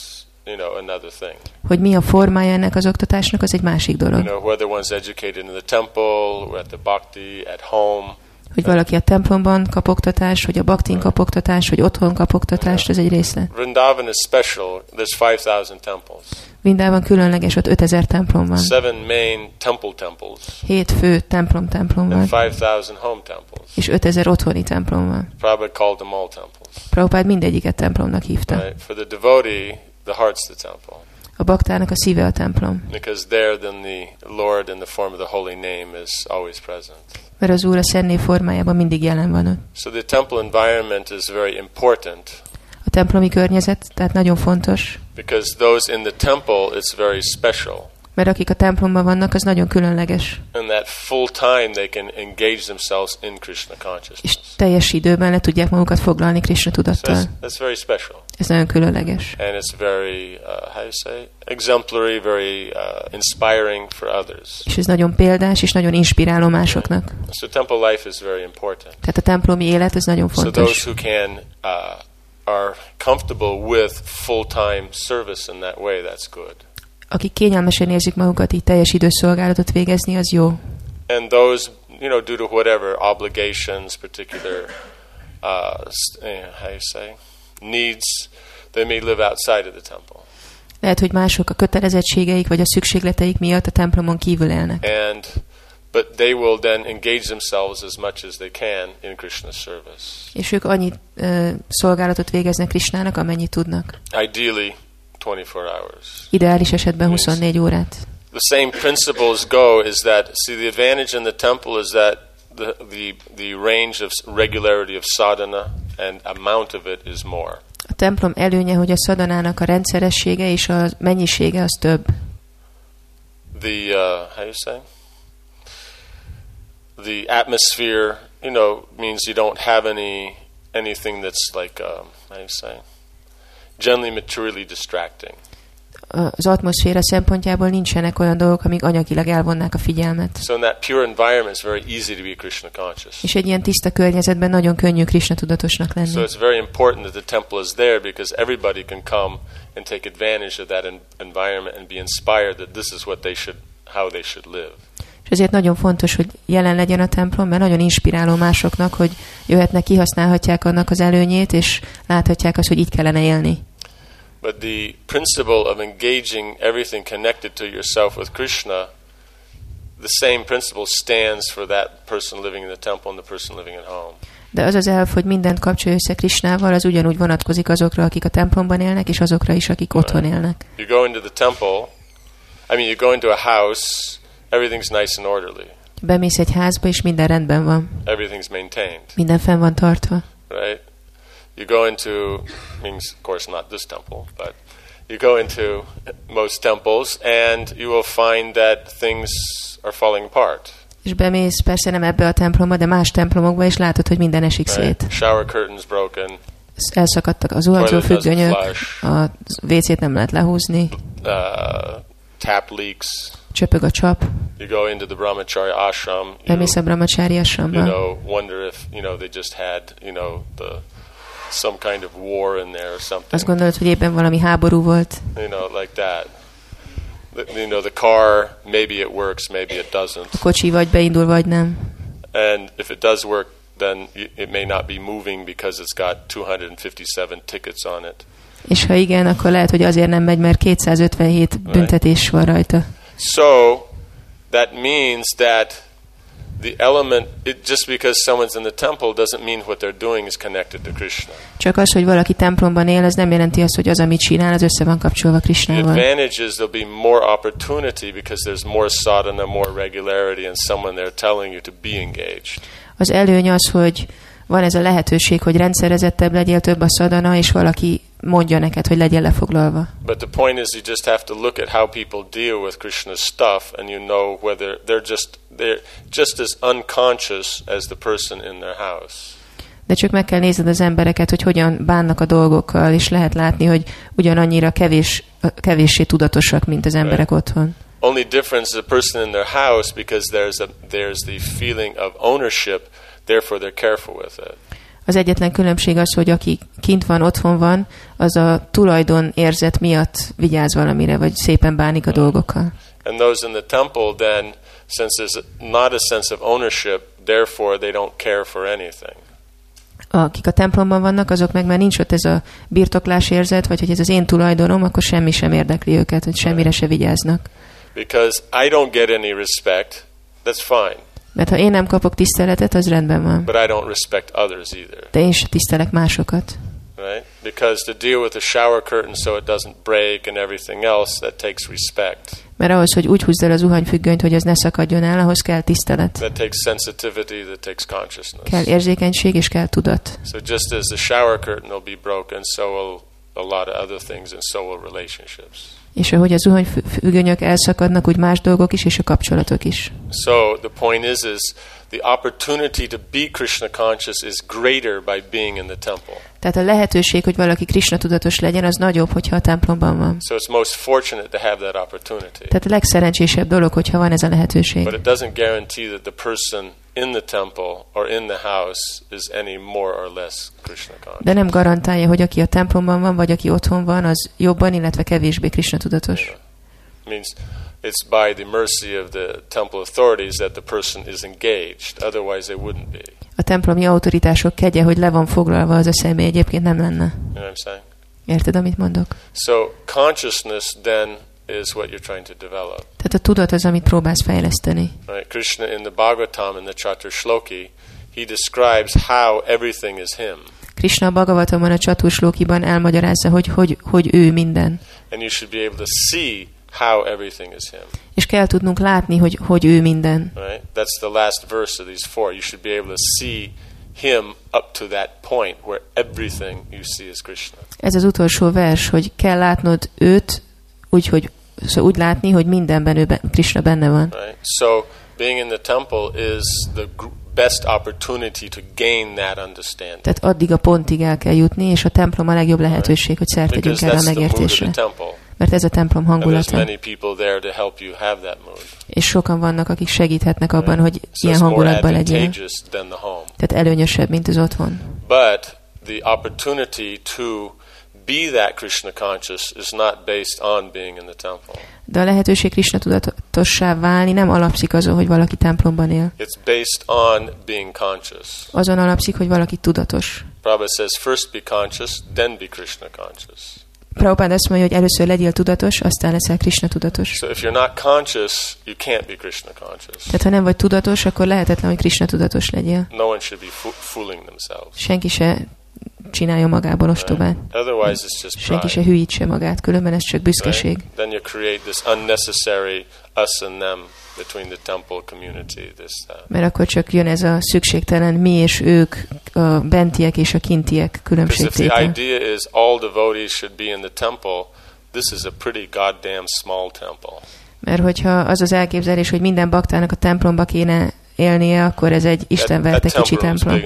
you know, another thing. Hogy mi a formája ennek az oktatásnak, az egy másik dolog. You know, whether one's educated in the temple, or at the bhakti, at home. Hogy valaki a templomban kap oktatást, hogy a bhaktin kap oktatást, hogy otthon kap oktatást, ez egy részlet. Vrindavan is special. There's five thousand temples. Vrindában különleges, ott ötezer templom van. Seven main temple temples. Hét fő templom templom van. And five thousand home temples. És ötezer otthoni templom van. Prabhupada called them all temples. Prabhupád mindegyiket templomnak hívta. Right? For the devotee, the heart's the temple. A baktának a szíve a templom. Because there then the Lord in the form of the holy name is always present. Mert az Úr a Szent Név formájában mindig jelen van ott. So the temple environment is very important. A templomi környezet tehát nagyon fontos. Because those in the temple, it's very special. Mert akik a templomban vannak, az nagyon különleges. And that full time they can engage themselves in Krishna consciousness. És teljes időben le tudják magukat foglalni Krishna tudattal. So that's, that's very special. Ez nagyon különleges. And it's very, uh, how do you say, exemplary, very uh, inspiring for others. És ez nagyon példás, és nagyon inspiráló másoknak. So temple life is very important. Tehát a templomi élet, ez nagyon So fontos. those who can, uh, are comfortable with full-time service in that way, that's good. Akik kényelmesen érzik magukat így teljes időszolgálatot végezni, az jó. And those, you know, due to whatever obligations, particular, uh, how you say, needs, they may live outside of the temple. Lehet, hogy mások a kötelezettségeik vagy a szükségleteik miatt a templomon kívül élnek. And but they will then engage themselves as much as they can in Krishna's service. És ők annyi uh, szolgálatot végeznek Krishnának, amennyit tudnak. Ideally, twenty-four hours. Ideális esetben huszonnégy órát. The same principles go is that, see, the advantage in the temple is that the, the, the range of regularity of sadhana and amount of it is more. A templom előnye, hogy a szadanának a rendszeressége és a mennyisége az több. The, uh, how you say? The atmosphere, you know, means you don't have any, anything that's like, uh, how you say? Generally materially distracting. Az atmoszféra szempontjából nincsenek olyan dolgok, amik anyagilag elvonnák a figyelmet. So in that pure environment, it's very easy to be Krishna conscious. És egy ilyen tiszta környezetben nagyon könnyű Krishna tudatosnak lenni. So it's very important that the temple is there because everybody can come and take advantage of that environment and be inspired that this is what they should, how they should live. És ezért nagyon fontos, hogy jelen legyen a templom, mert nagyon inspiráló másoknak, hogy jöhetnek, kihasználhatják annak az előnyét, és láthatják azt, hogy így kellene élni. But the principle of engaging everything connected to yourself with Krishna, the same principle stands for that person living in the temple and the person living at home. De az az elv, hogy mindent kapcsolja össze Krishnával, az ugyanúgy vonatkozik azokra, akik a templomban élnek, és azokra is, akik otthon élnek. You go into the temple, I mean you go into a house, everything's nice and orderly. Bemész egy házba, és minden rendben van. Everything's maintained. Minden fenn van tartva. Right? You go into, means of course not this temple, but you go into most temples and you will find that things are falling apart. És bemész persze nem ebbe a templomba, de más templomokba, és látod, hogy minden esik Right? szét. Shower curtains broken. Elszakadtak az zuhanyzó függönyök, a vécét nem lehet lehúzni, Uh, tap leaks. csöpög a csap. You go into the brahmacharya ashram. You, Bemész a brahmacsári you ashramba. know, wonder if you know they just had you know the some kind of war in there or something. Azt gondolod, hogy éppen valami háború volt. You know, like that. The, you know, the car, maybe it works, maybe it doesn't. A kocsi vagy beindul, vagy nem. And if it does work, then it may not be moving because it's got two hundred fifty-seven tickets on it. És ha igen, akkor lehet, hogy azért nem megy, mert kétszázötvenhét büntetés van rajta. So that means that the element, it, just because someone's in the temple doesn't mean what they're doing is connected to Krishna. Csak az, hogy valaki templomban él, az nem jelenti azt, hogy az, amit csinál, az össze van kapcsolva The Krishnával. advantage is there'll be more opportunity because there's more sadhana, more regularity, and someone there telling you to be engaged. Az előny az, hogy van ez a lehetőség, hogy rendszerezettebb legyél, több a szadana, és valaki mondja neked, hogy legyél lefoglalva. But the point is, you just have to look at how people deal with Krishna's stuff, and you know whether they're just they're just as unconscious as the person in their house. De csak meg kell nézned az embereket, hogy hogyan bánnak a dolgokkal, és lehet látni, hogy ugyanannyira kevés, kevéssé tudatosak, mint az emberek otthon. Only difference is a person in their house because there's a there's the feeling of ownership, therefore they're careful with it. Az egyetlen különbség az, hogy aki kint van, otthon van, az a tulajdon érzet miatt vigyáz valamire, vagy szépen bánik a dolgokkal. And those in the temple then, since there's not a sense of ownership, therefore they don't care for anything. Akik a templomban vannak, azok meg már nincs ott ez a birtoklás érzet, vagy hogy ez az én tulajdonom, akkor semmi sem érdekli őket, hogy semmire se vigyáznak. Because I don't get any respect, that's fine. Mert ha én nem kapok tiszteletet, az rendben van. But I don't respect others either. De én sem tisztelek másokat. Right? Because to deal with the shower curtain so it doesn't break and everything else, that takes respect. Mert ahhoz, hogy úgy húzd el az zuhanyfüggönyt, hogy az ne szakadjon el, ahhoz kell tisztelet. That takes sensitivity, that takes consciousness. Kell érzékenység és kell tudat. So just as the shower curtain will be broken, so will a lot of other things and so will relationships. És ahogy a zuhanyfüggönyök elszakadnak, úgy más dolgok is, és a kapcsolatok is. So the point is, is the opportunity to be Krishna conscious is greater by being in the temple. Tehát a lehetőség, hogy valaki Krishna tudatos legyen, az nagyobb, hogyha a templomban van. So it's most fortunate to have that opportunity. Tehát a legszerencsésebb dolog, hogyha van ez a lehetőség. But it doesn't guarantee that the person in the temple or in the house is any more or less Krishna conscious. De nem garantálja, hogy aki a templomban van, vagy aki otthon van, az jobban, illetve kevésbé Krishna tudatos. Yeah. Means it's by the mercy of the temple authorities that the person is engaged. Otherwise they wouldn't be. A templomi autoritások kegye, hogy le van foglalva az a személy, egyébként nem lenne. You know what I'm saying? Érted, amit mondok? So consciousness then is what you're trying to develop. Tehát a tudat az, amit próbálsz fejleszteni. Right? Krishna in the Bhagavatam, in the Chaturshloki, he describes how everything is him. Krishna a Bhagavatamon, a Csaturslókiban elmagyarázza, hogy, hogy, hogy ő minden. And you should be able to see how everything is him. És kell tudnunk látni, hogy, hogy ő minden. Right? That's the last verse of these four. You should be able to see him up to that point where everything you see is Krishna. Ez az utolsó vers, hogy kell látnod őt, úgy, hogy, szóval úgy látni, hogy mindenben ő, Krishna benne van. Right? So being in the temple is the best opportunity to gain that understanding. Tehát addig a pontig el kell jutni, és a templom a legjobb lehetőség, hogy szert tegyünk erre a megértésre. Mert ez a templom hangulata. És sokan vannak, akik segíthetnek abban, hogy ilyen hangulatban legyél. Tehát előnyösebb, mint az otthon. But the opportunity to be that Krishna conscious is not based on being in the temple. De a lehetőség Krishna tudatossá válni nem alapszik azon, hogy valaki templomban él. It's based on being conscious. Azon alapszik, hogy valaki tudatos. Prabhupada says first be conscious, then be Krishna conscious. Prabhupada azt mondja, hogy először legyél tudatos, aztán leszel Krishna tudatos. So if you're not conscious, you can't be Krishna conscious. Tehát ha nem vagy tudatos, akkor lehetetlen, hogy Krishna tudatos legyél. No one should be fo- fooling themselves. Senki se csinálja magából ostobát. Otherwise it's just Senki se hülyítse magát, különben ez csak büszkeség. Right? Then you create this unnecessary us and them between the temple community, this that. Mert akkor csak jön ez a szükségtelen mi és ők, a bentiek és a kintiek különbségtétel. Because if the idea is all devotees should be in the temple, this is a pretty goddamn small temple. Mert hogyha az az elképzelés, hogy minden baktának a templomba kéne élnie, akkor ez egy istenverte kicsi templom.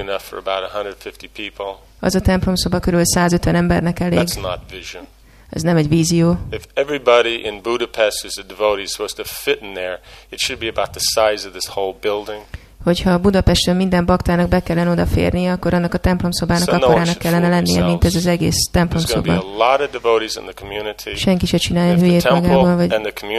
Az a templomszoba körül százötven embernek elég. Ez nem egy vízió. If everybody in Budapest who's a devotee is supposed to fit in there, it should be about the size of this whole building. Hogyha Budapesten minden baktának be kellene odaférnie, akkor annak a templomszobának akkorának kellene lennie, mint ez az egész templomszoba. Senki se csináljon hülyét magával, vagy...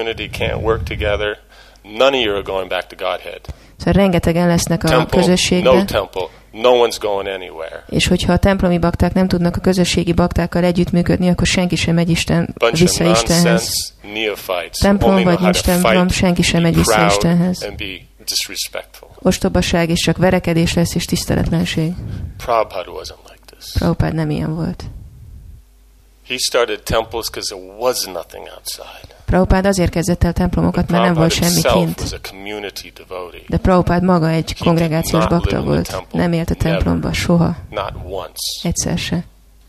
Szóval rengetegen lesznek a közösségbe. No one's going anywhere. És hogyha a templomi bakták nem tudnak a közösségi baktákkal együttműködni, akkor senki sem megy Isten, vissza Istenhez. Templom vagy nincs templom, senki sem megy vissza Istenhez. Ostobaság és csak verekedés lesz és tiszteletlenség. Prabhupada wasn't like this. Prabhupada nem ilyen volt. He started temples because there was nothing outside. Prabhupada azért kezdett el templomokat, mert nem volt semmi kint. De Prabhupada maga egy kongregációs bakta volt. Nem élt a templomba soha. Egyszer se.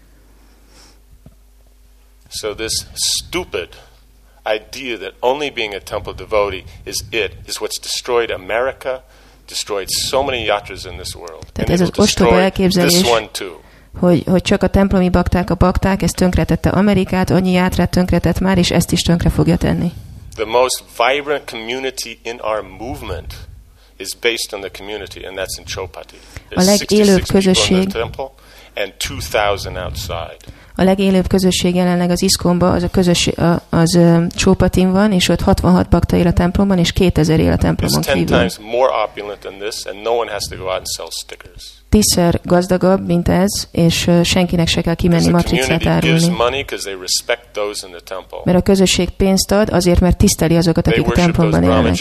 So this stupid idea that only being a temple devotee is it is what's destroyed America, destroyed so many yatras in this world. Tehát ez az ostoba elképzelés, hogy, hogy csak a templomi bakták a bakták, ez tönkretette Amerikát, annyi játrát tönkretett már, és ezt is tönkre fogja tenni. The most vibrant community in our movement is based on the community, and that's in Chopati. A legélőbb közösség, and two thousand outside. A legélőbb közösség jelenleg az ISKCON-ban, az a közösség, az, az uh, Chopatin van, és ott hatvanhat bakta él a templomban, és kétezer él a templomon kívül. It's ten times more opulent than this, and no one has to go out and sell stickers. Tízszer gazdagabb, mint ez, és uh, senkinek se kell kimenni matricát árulni. Mert a közösség pénzt ad, azért, mert tiszteli azokat, akik a templomban élnek.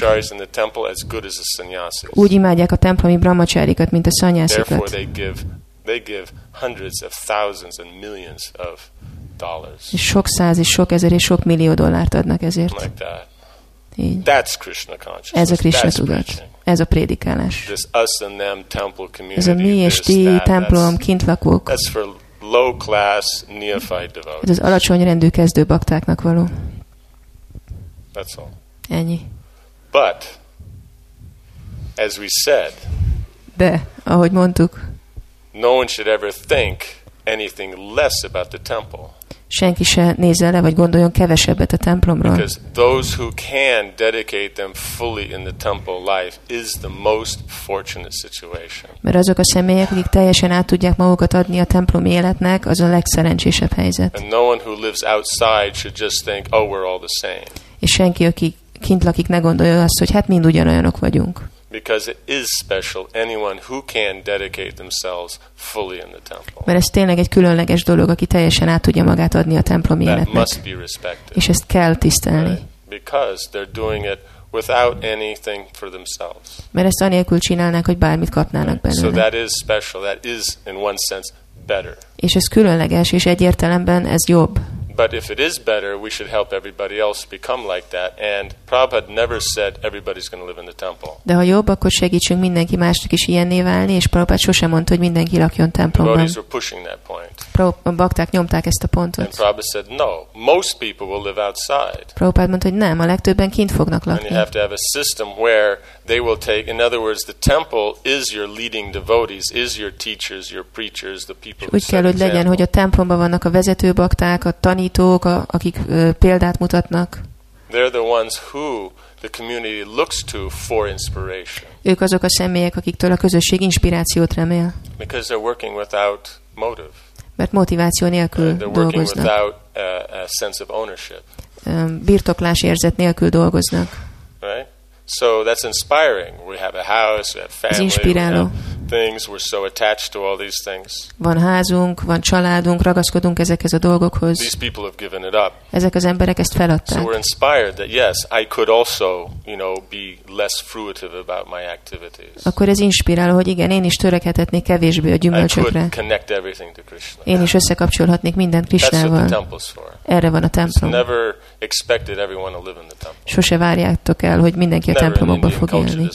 Úgy imádják a templomi brahmacsárikat, mint a szanyászikat. They give hundreds of thousands and millions of dollars. És sok száz és sok ezer és sok millió dollárt adnak ezért. Like that. Így. That's Krishna consciousness. Ez a Krishna tudat. Ez a prédikálás. This us and them temple community. Ez a mi és ti templom kint lakók. That's for low class neophyte devotees. Ez az alacsony rendű kezdő baktáknak való. That's all. Ennyi. But as we said, de ahogy mondtuk, no one should ever think anything less about the temple. Senki se nézze le, vagy gondoljon kevesebbet a templomról. Because those who can dedicate them fully in the temple life is the most fortunate situation. Mert azok a személyek, akik teljesen át tudják magukat adni a templomi életnek, az a legszerencsésebb helyzet. And no one who lives outside should just think, oh, we're all the same. És senki, aki kint lakik, ne gondolja azt, hogy hát mind ugyanolyanok vagyunk. Because it is special, anyone who can dedicate themselves fully in the temple. Mert ez tényleg egy különleges dolog, aki teljesen át tudja magát adni a templomi életnek. Must be respected. És ezt kell tisztelni. Right? Because they're doing it without anything for themselves. Mert ezt anélkül csinálnák, hogy bármit kapnának belőle. So that is special. That is, in one sense, better. És ez különleges, és egy értelemben ez jobb. But if it is better, we should help everybody else become like that. And Prabhupada never said everybody's going to live in the temple. De ha jobb, akkor segítsünk mindenki másnak is ilyenné válni, és Prabhupada sosem mondta, hogy mindenki lakjon templomban. Devotees were pushing that point. A bakták nyomták ezt a pontot. And Prabhupada said, no, most people will live outside. Prabhupada mondta, hogy nem, a legtöbben kint fognak lakni. And you have to have a system where they will take, in other words, the temple is your leading devotees, is your teachers, your preachers, the people who úgy kell, hogy legyen, hogy a templomban vannak a vezető bakták, a tanítók, a, akik ö, példát mutatnak. They're the ones who the community looks to for inspiration. Ők azok a személyek, akiktől a közösség inspirációt remél. Because they're working without motive. Mert motiváció nélkül they're dolgoznak. Without a, a sense of ownership. Birtoklás érzet nélkül dolgoznak. Right? So that's inspiring. We have a house, we have family, we have things, we're so attached to all these things. Van házunk, van családunk, ragaszkodunk ezekhez a dolgokhoz. These people have given it up. Ezek az emberek ezt feladták. So we're inspired that yes, I could also, you know, be less fruitive about my activities. Akkor ez inspiráló, hogy igen, én is törekedhetnék kevésbé a gyümölcsökre. I could connect everything to Krishna. Én is összekapcsolhatnék mindent Krishnával. That's what the temple's for. Erre van a templom. Never expected everyone to live in the temple. Sose várjátok el, hogy mindenki a templomokban fog élni.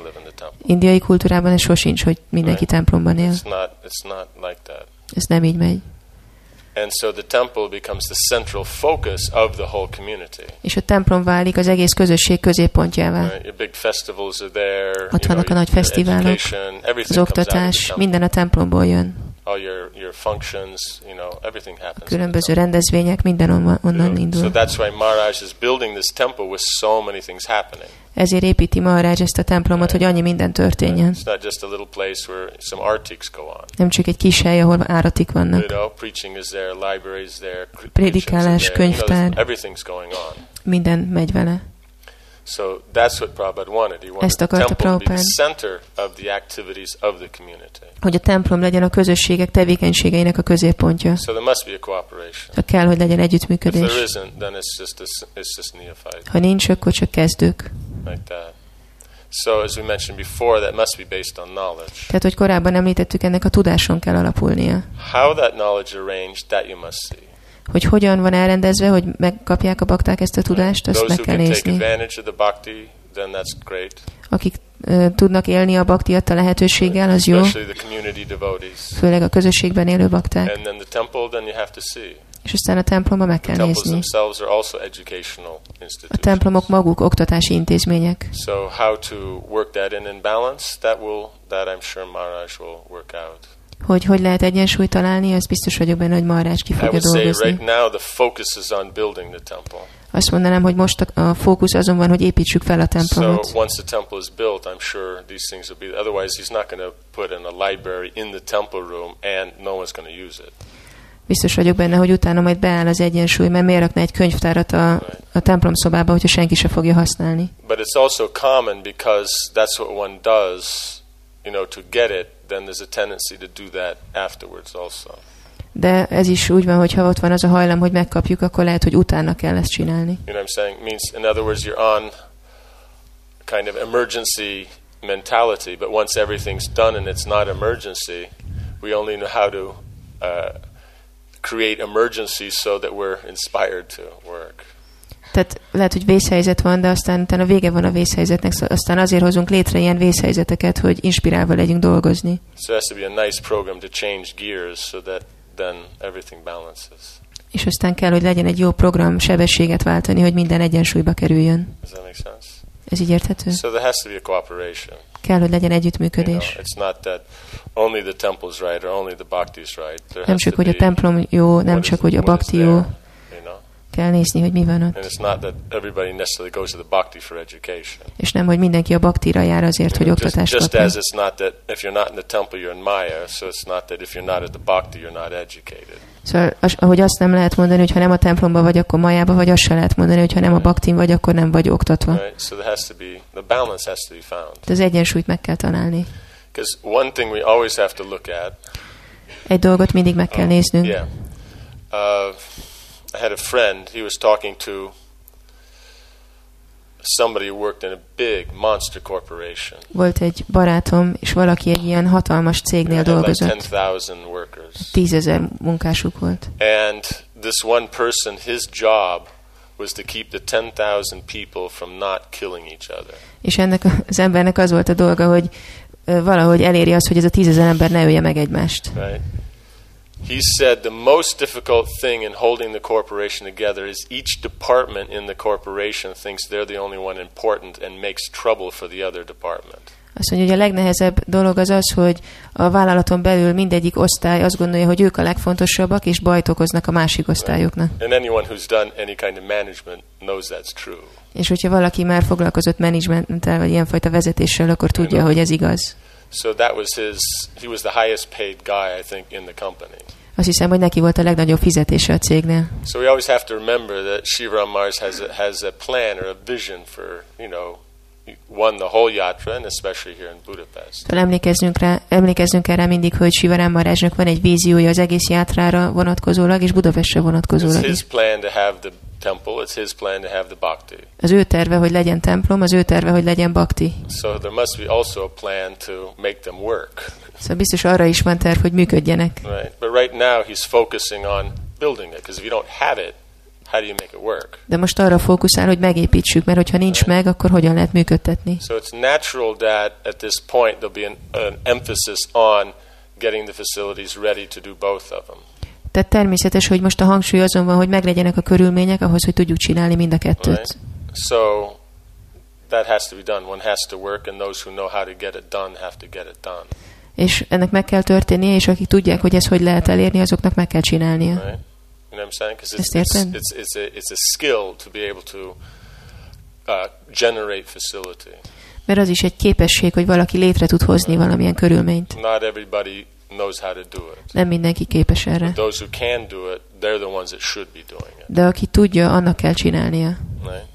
Indiai kultúrában ez sosincs, hogy mindenki templomban él. It's not, it's not like that. Ez nem így megy. And so the temple becomes the central focus of the whole community. És a templom válik az egész közösség középpontjává. Right? Big festivals are there. Ott vannak a nagy fesztiválok, az oktatás, minden a templomból jön. All your your functions, you know, everything happens. Különböző rendezvények, minden onnan, onnan indul. So that's why Maharaj is building this temple with so many things happening. Ezért építi Maharaj ezt a templomot, hogy annyi minden történjen. It's not just a little place where some artics go on. Nem csak egy kis hely, ahol áratik vannak. You know, preaching is there, library is there, prédikálás, könyvtár, everything's going on. Minden megy vele. So that's what Prabhupada wanted. He wanted the temple to be the center of the activities of the community. Hogy a templom legyen a közösségek tevékenységeinek a középpontja. So there must be a cooperation. Ha kell, hogy legyen együttműködés. If there isn't, then it's just a, it's just neophyte. Ha nincs, akkor csak kezdők. Like that. So as we mentioned before, that must be based on knowledge. Tehát, hogy korábban említettük, ennek a tudáson kell alapulnia. How that knowledge arranged, that you must see. Hogy hogyan van elrendezve, hogy megkapják a bakták ezt a tudást, azt meg kell nézni. Akik uh, tudnak élni a baktiat a lehetőséggel, az jó. Főleg a közösségben élő bakták. És aztán a templomba meg kell nézni. A templomok maguk oktatási intézmények. So how to work that in in balance, that will, that I'm sure Maharaj will work out. Hogy hogy lehet egyensúlyt találni, az biztos vagyok benne, hogy Maharaj ki fogja dolgozni. Azt mondanám, hogy most a, a fókusz azon van, hogy építsük fel a templomot. So once the temple is built, I'm sure these things will be. Otherwise, he's not going to put in a library in the temple room, and no one's going to use it. Biztos vagyok benne, hogy utána majd beáll az egyensúly, mert miért rakna egy könyvtárat a, a templom szobába, hogyha senki se fogja használni. But it's also common because that's what one does, you know, to get it. Then there's a tendency to do that afterwards also. De ez is úgy van, hogy ha ott van az a hajlam, hogy megkapjuk, akkor lehet, hogy utána kell ezt csinálni. You know what I'm saying? Means, in other words, you're on kind of emergency mentality, but once everything's done and it's not emergency, we only know how to uh, create emergencies so that we're inspired to work. Tehát lehet, hogy vészhelyzet van, de aztán utána vége van a vészhelyzetnek, aztán azért hozunk létre ilyen vészhelyzeteket, hogy inspirálva legyünk dolgozni. So it has to be a nice program to change gears so that then everything balances. És aztán kell, hogy legyen egy jó program sebességet váltani, hogy minden egyensúlyba kerüljön. Does that make sense? Ez így érthető? So there has to be a cooperation. Kell, hogy legyen You együttműködés. know, it's not that only the temple's right or only the bhakti's right. There Nem has csak, to hogy a be templom jó, nem what csak, is- hogy a what is bhakti there, jó. you know? Kell nézni, hogy mi van ott. And it's not that everybody necessarily goes to the bhakti for education. És nem, hogy mindenki a bhaktira jár azért, hogy You know, oktatást just, just kapjon. as it's not that if you're not in the temple, you're in Maya, so it's not that if you're not at the bhakti, you're not educated. Szóval, az, ahogy azt nem lehet mondani, hogy ha nem a templomba vagy, akkor majába vagy, azt se lehet mondani, hogy ha nem a bhaktin vagy, akkor nem vagy oktatva. Right? So there has to be, the balance has to be found. De az egyensúlyt meg kell találni. Because one thing we always have to look at. Egy dolgot mindig meg kell néznünk. Yeah. Uh, I had a friend, he was talking to somebody who worked in a big monster corporation. Volt egy barátom, és valaki egy ilyen hatalmas cégnél Had like ten dolgozott. thousand workers. Tízezer munkásuk volt. And this one person, his job was to keep the ten thousand people from not killing each other. És ennek az embernek az volt a dolga, hogy ö, valahogy eléri azt, hogy ez a tízezer ember ne ölje meg egymást. Right? He said the most difficult thing in holding the corporation together is each department in the corporation thinks they're the only one important and makes trouble for the other department. Azt mondja, hogy a legnehezebb dolog az az, hogy a vállalaton belül mindegyik osztály azt gondolja, hogy ők a legfontosabbak, és bajt okoznak a másik osztályoknak. And anyone who's done any kind of management knows that's true. És hogyha valaki már foglalkozott menedzsmenttel, vagy ilyenfajta vezetéssel, akkor tudja, hogy ez igaz. So that was his, he was the highest paid guy, I think, in the company. Azt hiszem, hogy neki volt a legnagyobb fizetése a cégnél. So we always have to remember that Shivaram Maharaj has a, has a plan or a vision for, you know, one, the whole yatra, and especially here in Budapest. Szóval emlékezzünk rá, emlékezzünk rá mindig, hogy Sivaram Maharajnak van egy víziója az egész játrára vonatkozólag, és Budapestre It's vonatkozólag his is. plan to have the temple, it's his plan to have the bhakti. Az ő terve, hogy legyen templom, az ő terve, hogy legyen bhakti. So there must be also a plan to make them work. Szóval biztos arra is van terv, hogy működjenek. Right? But right now he's focusing on building it, because if you don't have it, how do you make it work? De most arra fókuszál, hogy megépítsük, mert hogyha nincs meg, akkor hogyan lehet működtetni. So it's natural that at this point there'll be an, an emphasis on getting the facilities ready to do both of them. Tehát természetes, hogy most a hangsúly azon van, hogy meglegyenek a körülmények ahhoz, hogy tudjuk csinálni mind a kettőt. Right? So that has to be done. One has to work, and those who know how to get it done have to get it done. És ennek meg kell történnie, és akik tudják, hogy ezt hogy lehet elérni, azoknak meg kell csinálnia. Right? You know what I'm saying? Because it's, Ezt it's, érted? it's, it's, a, it's a skill to be able to uh, generate facility. Mert az is egy képesség, hogy valaki létre tud hozni valamilyen körülményt. Not everybody knows how to do it. Nem mindenki képes erre. But those who can do it, they're the ones that should be doing it. De aki tudja, annak kell csinálnia. Right?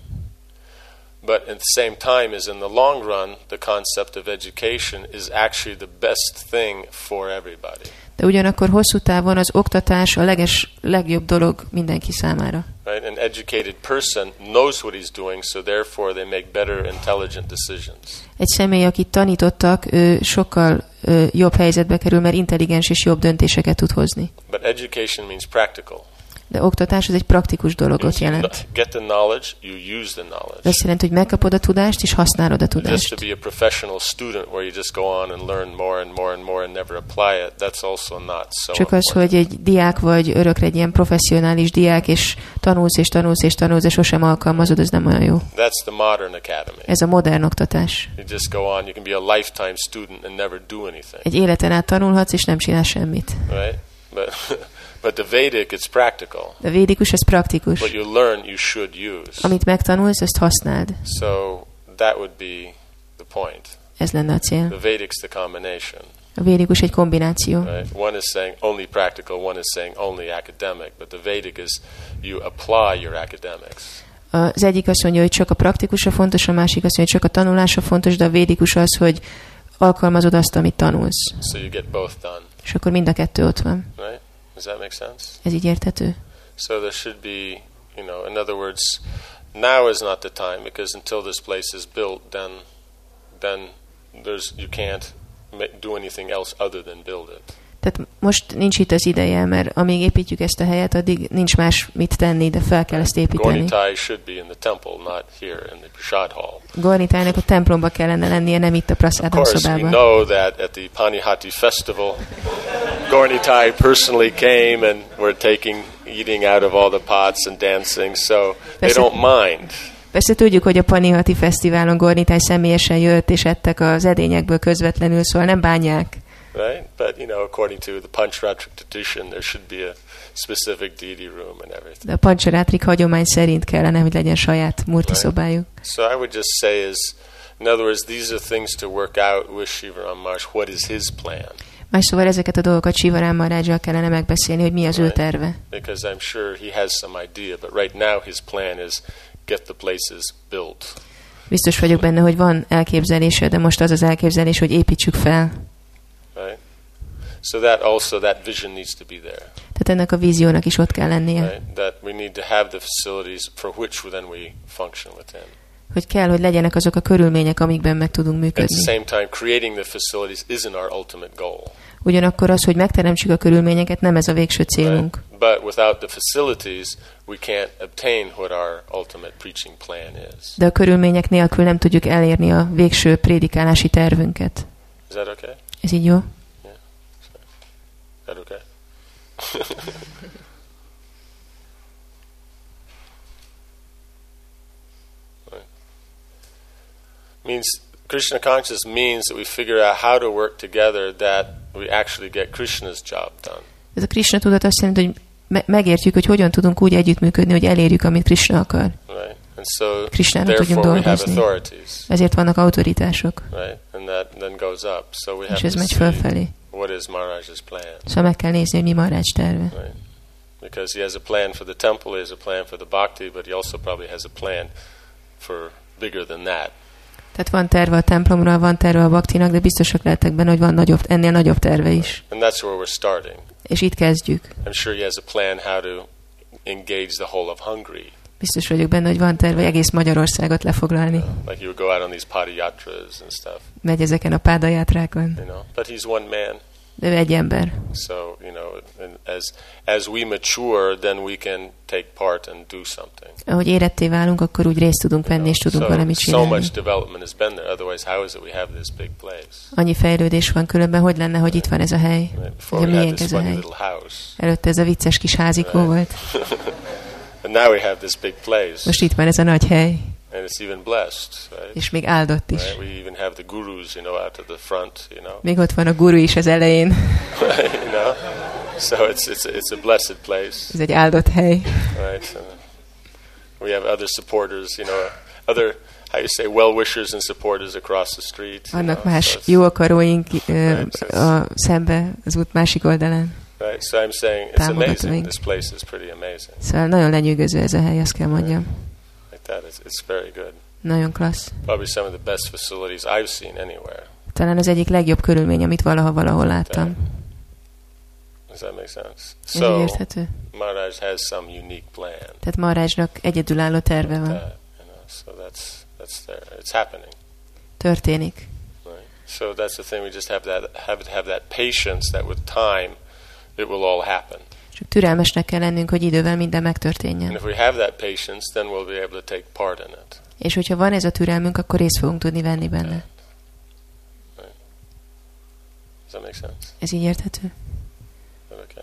But at the same time, is in the long run, the concept of education is actually the best thing for everybody. De ugyanakkor hosszú távon az oktatás a leges, legjobb dolog mindenki számára. Right? An educated person knows what he's doing, so therefore they make better, intelligent decisions. Egy személy, akit tanítottak, ő sokkal ö, jobb helyzetbe kerül, mert intelligens és jobb döntéseket tud hozni. But education means practical. De oktatás az egy praktikus dologot Means you jelent. kn- get the knowledge, you use the knowledge. Ez azt jelenti, hogy megkapod a tudást, és használod a Just to tudást. be a professional student where you just go on and learn more and more and more and never apply it, that's also not so Csak az, important. hogy egy diák vagy örökre egy ilyen professzionális diák, és tanulsz és tanulsz és tanulsz, és sosem alkalmazod, ez nem olyan jó. That's the modern academy. Ez a modern oktatás. You just go on, you can be a lifetime student and never do anything, Egy életen át tanulhatsz, és nem csinálsz semmit. right? But But the Vedic, it's practical. De a védikus, az praktikus. What you learn, you should use. Amit megtanulsz, azt használd. So that would be the point. Ez lenne a cél. The Vedic's the combination. A védikus egy kombináció. Right? One is saying only practical, one is saying only academic, but the Vedic is you apply your academics. Az egyik azt mondja, hogy csak a praktikusra fontos, a másik azt mondja, hogy csak a tanulásra fontos, de a védikus az, hogy alkalmazod azt, amit tanulsz. So you get both done. És akkor mind a kettő ott van. Right? Does that make sense? Ez így érthető? So there should be, you know, in other words, now is not the time, because until this place is built, then then there's you can't do anything else other than build it. Tehát most nincs itt az ideje, mert amíg építjük ezt a helyet, addig nincs más mit tenni, de fel kell ezt építeni. Gornitai should be in the temple, not here in the prasad hall. Gornitájnak a templomba kellene lennie, nem itt a prasádam szobában. Of course, we know that at the Panihati festival, Gornitai personally came and were taking, eating out of all the pots and dancing, so they don't mind. Persze tudjuk, hogy a Panihati fesztiválon Gornitáj személyesen jött, és ettek az edényekből közvetlenül, szóval nem bánják. Right? But, you know, according to the Pancharatrik tradition, there should be a specific deity room and everything. De a Pancharatrik hagyomány szerint kellene, hogy legyen saját murti Right. szobájuk. So I would just say is, in other words, these are things to work out with Shivaram Maharaj. What is his plan? Más szóval ezeket a dolgokat Shivaram Maharajjal kellene megbeszélni, hogy mi az Right. ő terve. Because I'm sure he has some idea, but right now his plan is get the places built. Biztos vagyok benne, hogy van elképzelése, de most az az elképzelés, hogy építsük fel. Right? So that also, that vision needs to be there. Tehát ennek a víziónak is ott kell lennie. Right? That we need to have the facilities for which then we function within. Hogy kell, hogy legyenek azok a körülmények, amikben meg tudunk At működni. the same time, creating the facilities isn't our ultimate goal. Ugyanakkor az, hogy megteremtsük a körülményeket, nem ez a végső célunk. Right? But without the facilities, we can't obtain what our ultimate preaching plan is. De a körülmények nélkül nem tudjuk elérni a végső prédikálási tervünket. Is that okay? Ez így jó? Yeah. Is that okay? Right. Means Krishna consciousness means that we figure out how to work together that we actually get Krishna's job done. Ez a Krishna tudat azt jelenti, hogy me- megértjük, hogy hogyan tudunk úgy együttműködni, hogy elérjük, amit Krishna akar. Right? And so Krishnának tudjunk therefore we have dolgozni. authorities. Ezért vannak autoritások. Right? And that then goes up. So we have És ez to megy see fölfelé. what is Maharaj's plan. Szóval meg kell nézni, hogy mi Maharaj terve. Right? Because he has a plan for the temple, he has a plan for the bhakti, but he also probably has a plan for bigger than that. Tehát van terve a templomra, van terve a baktinak, de biztosak lehetek benne, hogy van nagyobb, ennél nagyobb terve is. And that's where we're starting. És itt kezdjük. I'm sure he has a plan how to engage the whole of Hungary. Biztos vagyok benne, hogy van terve egész Magyarországot lefoglalni. Like he would go out on these padayatras and stuff, Megy ezeken a pádajátrákon. you know. But he's one man. De ő egy ember. So, you know, and as as we mature, then we can take part and do something. Ahogy éretté válunk, akkor úgy részt tudunk venni, és tudunk So, valamit so csinálni. much development has been there. Otherwise, how is it we have this big place? Annyi fejlődés van, különben hogy lenne, hogy itt van ez a hely? Right? Ugye Before we had miénk this ez a funny hely? little house. Előtte ez a vicces kis házikó volt. And now we have this big place. Most itt van ez a nagy hely. And it's even blessed, right? És még áldott is. Right? We even have the gurus, you know, out at the front, you know. Még ott van a guru is az elején. Right, you know. So it's it's it's a blessed place, Ez egy áldott hely. right? And we have other supporters, you know, other how you say well-wishers and supporters across the street. you Vannak know, más so it's- jó akaróink ö, a szembe, az út másik oldalán. Right, so I'm saying it's Támogatóink. amazing. This place is pretty amazing. Szóval nagyon lenyűgöző ez a hely, azt kell mondjam. Like that, it's, it's very good. Nagyon klassz. Probably some of the best facilities I've seen anywhere. Talán az egyik legjobb körülmény, amit valaha valahol láttam. Does that make sense? Ez így So érthető? Maharaj has some unique plan. Tehát Maharajnak egyedülálló terve Like van. that, you know, so that's that's there. It's happening. Történik. Right. So that's the thing. We just have that have to have that patience that with time it will all happen. Csak türelmesnek kell lennünk, hogy idővel minden And megtörténjen. if we have that patience, then we'll be able to take part in it. És hogyha van ez a türelmünk, akkor részt fogunk tudni venni benne. Right. Does that make sense? Ez így érthető? Okay.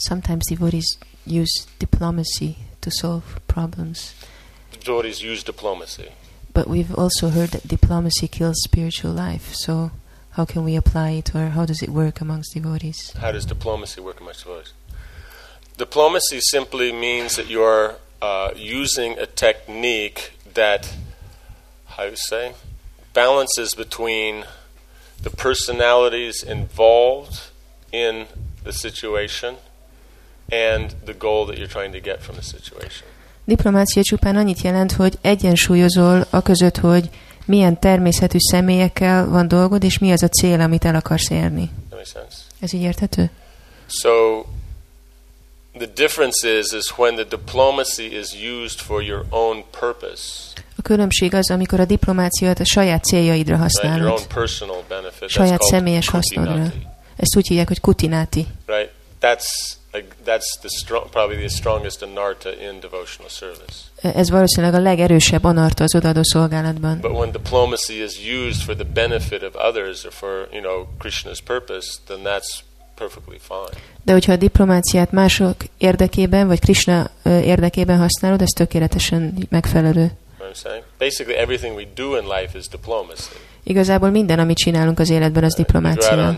Sometimes devotees use diplomacy to solve problems. Devotees use diplomacy. But we've also heard that diplomacy kills spiritual life. So how can we apply it, or how does it work amongst devotees? How does diplomacy work amongst devotees? Diplomacy simply means that you are uh, using a technique that, how you say, balances between the personalities involved in the situation and the goal that you're trying to get from the situation. Diplomácia csupán annyit jelent, hogy egyensúlyozol a között, hogy milyen természetű személyekkel van dolgod, és mi az a cél, amit el akarsz érni. Ez így érthető? So the difference is, is when the diplomacy is used for your own purpose. A különbség az, amikor a diplomáciát a saját céljaidra használod. Right, your own personal benefit. Saját személyes hasznodra. Ezt úgy hívják, hogy kutinati. Right. That's that's the strong, probably the strongest anarta in devotional service. Ez valószínűleg a legerősebb anarta az odaadó szolgálatban. But when diplomacy is used for the benefit of others or for, you know, Krishna's purpose, then that's perfectly fine. De hogyha a diplomáciát mások érdekében vagy Krishna érdekében használod, ez tökéletesen megfelelő. Basically everything we do in life is diplomacy. Igazából minden, amit csinálunk az életben, az diplomácia.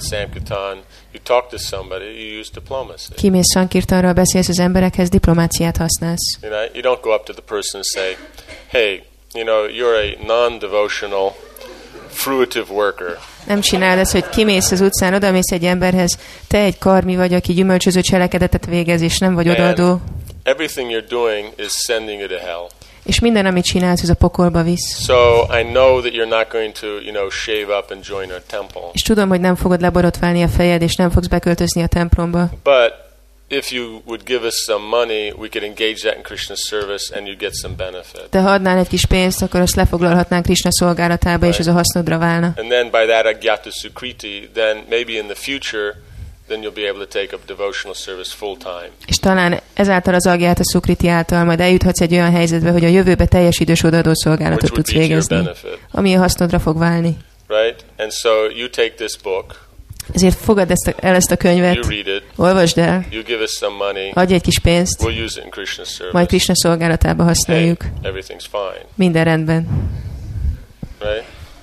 Kimész Sankirtanra, beszélsz az emberekhez, diplomáciát használsz. You know, you don't go up to the person and say, "Hey, you know, you're a non-devotional, fruitive worker." Nem csinálod ezt, hogy kimész az utcán, odamész egy emberhez, te egy karmi vagy, aki gyümölcsöző cselekedetet végez, és nem vagy odaadó. Everything you're doing is sending you to hell. És minden, amit csinálsz, az a pokolba visz. So I know that you're not going to, you know, shave up and join our temple. És tudom, hogy nem fogod leborotválni a fejed, és nem fogsz beköltözni a templomba. But if you would give us some money, we could engage that in Krishna's service and you get some benefit. De ha adnál egy kis pénzt, akkor azt lefoglalhatnánk Krishna szolgálatába, right. És ez a hasznodra válna. And then by that agyata sukriti, then maybe in the future then you'll be able to take up devotional service full time. És talán ezáltal az agyata sukriti által majd eljuthatsz egy olyan helyzetbe, hogy a jövőbe teljes idős odaadó szolgálatot tudsz végezni, ami a hasznodra fog válni. Right? And so you take this book. Ezért fogadd ezt a, el ezt a könyvet, you read it, olvasd el, you give us some money, adj egy kis pénzt, we'll use it in Krishna's service. Majd Krishna szolgálatába használjuk. Hey, everything's fine. Minden rendben. Right?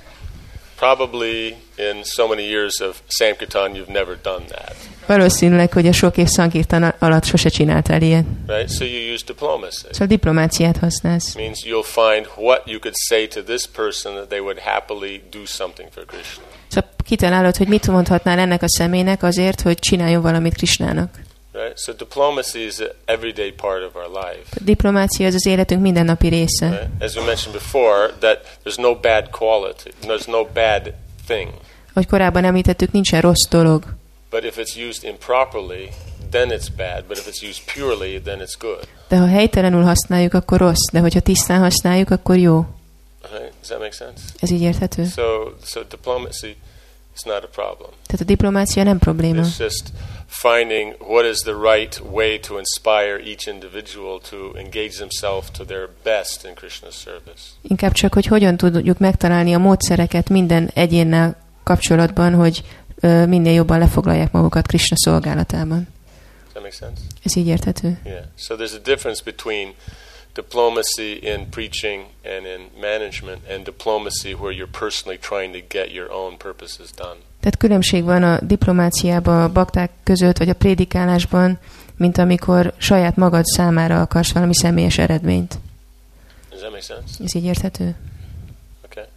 Probably in so many years of Sankirtan you've never done that. Valószínűleg, hogy a sok év Sankirtan alatt sose csináltál ilyet. Right? So you use diplomacy. Szóval diplomáciát használsz. It means you'll find what you could say to this person that they would happily do something for Krishna. Szóval kitalálod, hogy mit mondhatnál ennek a személynek azért, hogy csináljon valamit Krishnának. Right? So diplomacy is an everyday part of our life. A diplomácia az az életünk mindennapi része. Right? As we mentioned before, that there's no bad quality, there's no bad thing. Ahogy korábban említettük, nincsen rossz dolog. But if it's used improperly, then it's bad. But if it's used purely, then it's good. De ha helytelenül használjuk, akkor rossz. De hogyha tisztán használjuk, akkor jó. Right? Does that make sense? Ez így érthető? So, so diplomacy is not a problem. Tehát a diplomácia nem probléma. It's just finding what is the right way to inspire each individual to engage themselves to their best in Krishna's service. Inkább csak, hogy hogyan tudjuk megtalálni a módszereket minden egyénnel kapcsolatban, hogy uh, minél jobban lefoglalják magukat Krishna szolgálatában. Does that make sense? Ez így érthető? Yeah. So there's a difference between diplomacy in preaching and in management and diplomacy where you're personally trying to get your own purposes done. Tehát különbség van a diplomáciában, a bakták között, vagy a prédikálásban, mint amikor saját magad számára akarsz valami személyes eredményt. Does that make sense? Ez így érthető? Okay.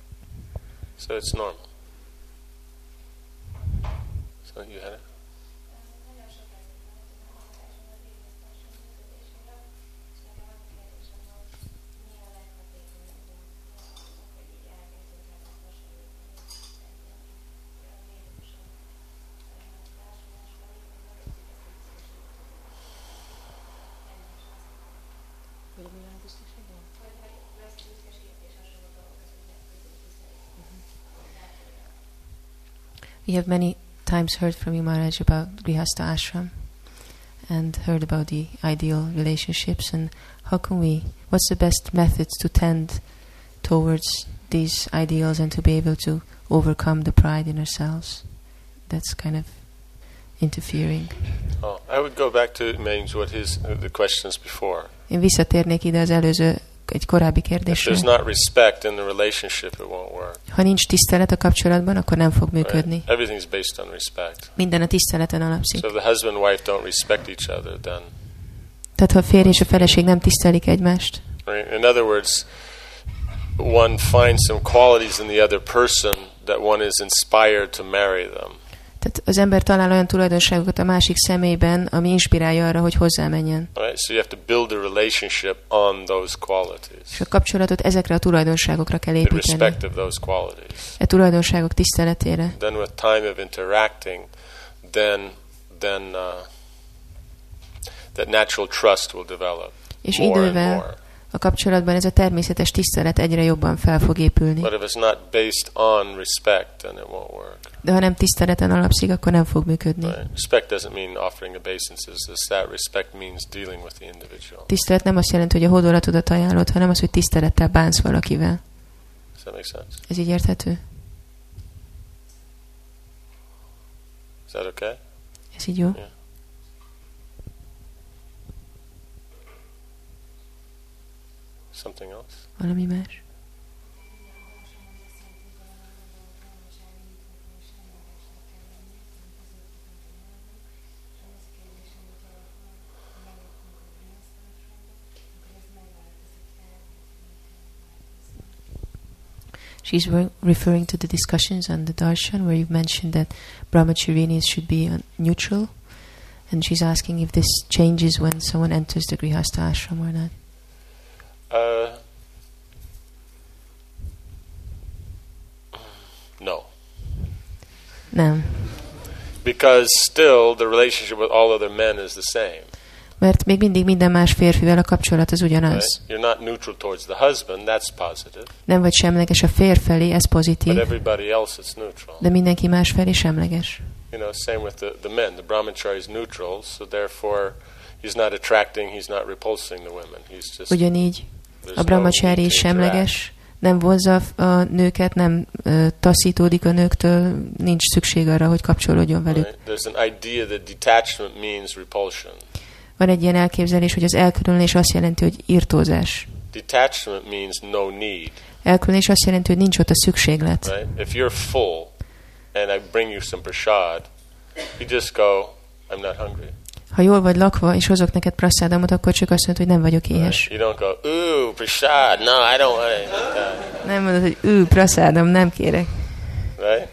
So it's normal. So you had it? We have many times heard from you, Maharaj, about Grihastha Ashram and heard about the ideal relationships, and how can we, what's the best methods to tend towards these ideals and to be able to overcome the pride in ourselves that's kind of interfering. Oh, I would go back to Mange what his the questions before. Én visszatérnék ide az előző, egy korábbi If kérdésre. there's not respect in the relationship, it won't work. Ha nincs tisztelet a kapcsolatban, akkor nem fog működni. Right? Everything's based on respect. Minden a tiszteleten alapszik. So if the husband and wife don't respect each other, then. Tehát ha a férj és a feleség nem tisztelik egymást. Right? In other words, one finds some qualities in the other person that one is inspired to marry them. Tehát az ember talál olyan tulajdonságokat a másik személyben, ami inspirálja arra, hogy hozzámenjen. Right? So you have to build a relationship on those qualities. És a kapcsolatot ezekre a tulajdonságokra kell The építeni. respect of those qualities. E tulajdonságok tiszteletére. Then with time of interacting, then then uh, that natural trust will develop. És more and idővel more. a kapcsolatban ez a természetes tisztelet egyre jobban fel fog épülni. But if it's not based on respect, then it won't work. De ha nem tiszteleten alapszik, akkor nem fog működni. Right? Respect doesn't mean offering obeisances. That respect means dealing with the individual. Tisztelet nem azt jelenti, hogy a hódolatodat ajánlod, hanem az, hogy tisztelettel bánsz valakivel. Does that make sense? Ez így érthető? Is that okay? Ez így jó? Yeah. Something else? Valami más? She's re- referring to the discussions on the darshan where you've mentioned that brahmacharinis should be uh, neutral, and she's asking if this changes when someone enters the grihastha ashram or not. Uh, no. Nem. Because still the relationship with all other men is the same. Mert még mindig minden más férfivel a kapcsolat az ugyanaz. Right? You're not neutral towards the husband, that's positive. Nem vagy semleges a férj felé, ez But pozitív, everybody else is neutral. de mindenki más felé semleges. You know, same with the, the men. The brahmachari is neutral, so therefore he's not attracting, he's not repulsing the women. He's just Ugyanígy there's a no brahmachari need is to interact. semleges, nem vonzza a nőket, nem uh, taszítódik a nőktől, nincs szükség arra, hogy kapcsolódjon velük. Right? There's an idea that detachment means repulsion. Van egy ilyen elképzelés, hogy az elkülönülés azt jelenti, hogy irtózás. Detachment means no need. Elkülönülés azt jelenti, hogy nincs ott a szükséglet. Right? If you're full and I bring you some prasad, you just go, I'm not hungry. Ha jól vagy lakva, és hozok neked prasszádamot, akkor csak azt mondod, hogy nem vagyok éhes. Right? You don't go, ooh, prasad, no, I don't want it. Nem mondod, hogy ő, prasszádam, nem kérek. Right?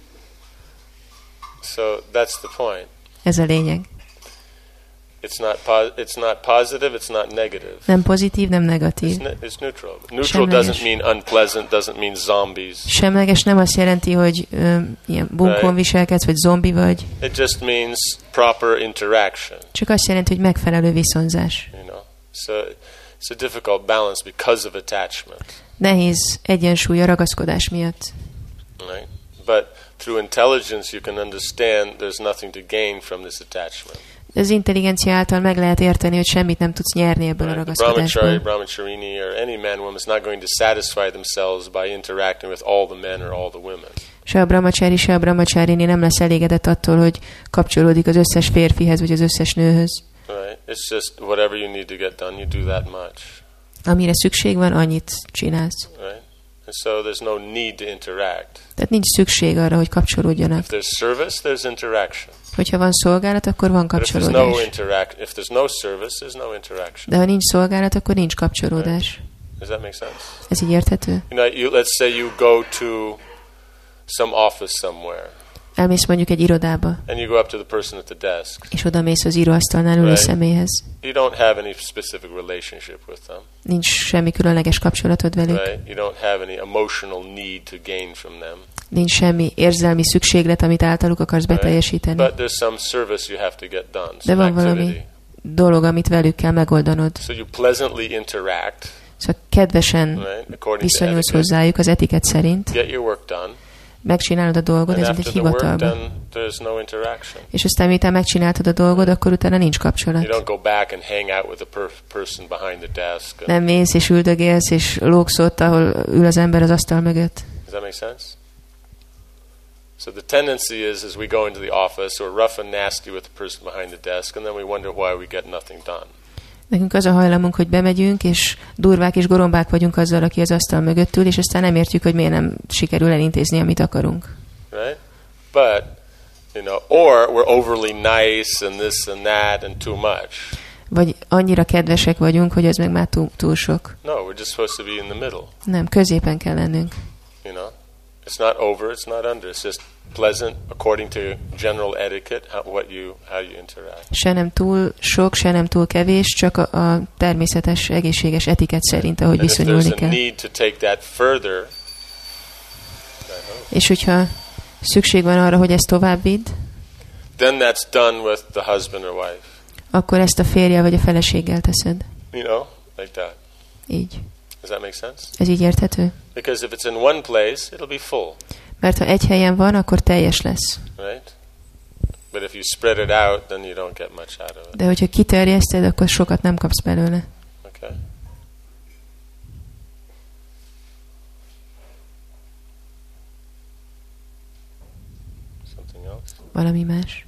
So that's the point. Ez a lényeg. It's not po- it's not positive, it's not negative. Nem pozitív, nem It's, negatív. ne- it's neutral. Neutral doesn't mean unpleasant, doesn't mean zombies. Semleges nem azt jelenti, hogy ö, ilyen bunkon viselkedsz, vagy zombi vagy. It just means proper interaction, Csak azt jelenti, hogy megfelelő viszonzás. you know. So it's a difficult balance because of attachment, Nehéz egyensúly a ragaszkodás miatt. right? But through intelligence you can understand there's nothing to gain from this attachment. Az intelligencia által meg lehet érteni, hogy semmit nem tudsz nyerni ebből a Right? The brahmachari, ragaszkodásból. brahmacharini, or any man, woman is not going to satisfy themselves by interacting with all the men or all the women. Se a brahmachari, se a brahmacharini nem lesz elégedett attól, hogy kapcsolódik az összes férfihez, vagy az összes nőhöz. Right? It's just whatever you need to get done, you do that much. Amire szükség van, annyit csinálsz. Right? And so there's no need to interact. Tehát nincs szükség arra, hogy kapcsolódjanak. If there's service, there's interaction. Hogyha van szolgálat, akkor van But if there's no kapcsolódás. interact, if there's no service, there's no interaction. De ha nincs szolgálat, akkor nincs kapcsolódás. Does that make sense? Ez így érthető? You know, you, let's say you go to some office somewhere, Elmész mondjuk egy irodába, and you go up to the person at the desk. és oda mész az íróasztalnál ülő Right. személyhez. You don't have any specific relationship with them, Nincs semmi különleges kapcsolatod velük. right? You don't have any emotional need to gain from them, Nincs semmi érzelmi szükséglet, amit általuk akarsz right? beteljesíteni. But there's some service you have to get done, De some van valami activity. dolog, amit velük kell megoldanod. So you pleasantly interact, Szóval kedvesen right? According to viszonyulsz etiquette. hozzájuk az etiket szerint, Get your work done, megcsinálod a dolgod, and ez mint after egy the work hivatalban. done, there's no interaction. És aztán miután megcsináltad a dolgod, akkor utána nincs You kapcsolat. don't go back and hang out with the per- person behind the desk. and- Nem mész és üldögélsz, és lógsz ott, ahol ül az ember az asztal mögött. Does that make sense? So the tendency is, is we go into the office, we're rough and nasty with the person behind the desk, and then we wonder why we get nothing done. Nekünk az a hajlamunk, hogy bemegyünk, és durvák és gorombák vagyunk azzal, aki az asztal mögött ül, és aztán nem értjük, hogy miért nem sikerül elintézni, amit akarunk. Right? But, you know, or we're overly nice and this and that and too much. Vagy annyira kedvesek vagyunk, hogy ez meg már túl, túl sok. No, we're just supposed to be in the middle. Nem, középen kell lennünk. You know, it's not over, it's not under. It's just pleasant according to general etiquette, how, what you, how you interact. Se nem túl sok, se nem túl kevés, csak a, a természetes, egészséges etikett szerint, ahogy And viszonyulni if there's a kell. need to take that further, És hogyha szükség van arra, hogy ezt tovább vidd, then that's done with the husband or wife. akkor ezt a férjel vagy a feleséggel teszed. You know, like that. Így. Does that make sense? Ez így érthető? Because if it's in one place, it'll be full, Mert ha egy helyen van, akkor teljes lesz. right? But if you spread it out, then you don't get much out of it. De hogyha kiterjeszted, akkor sokat nem kapsz belőle. Okay. Something else? Valami más.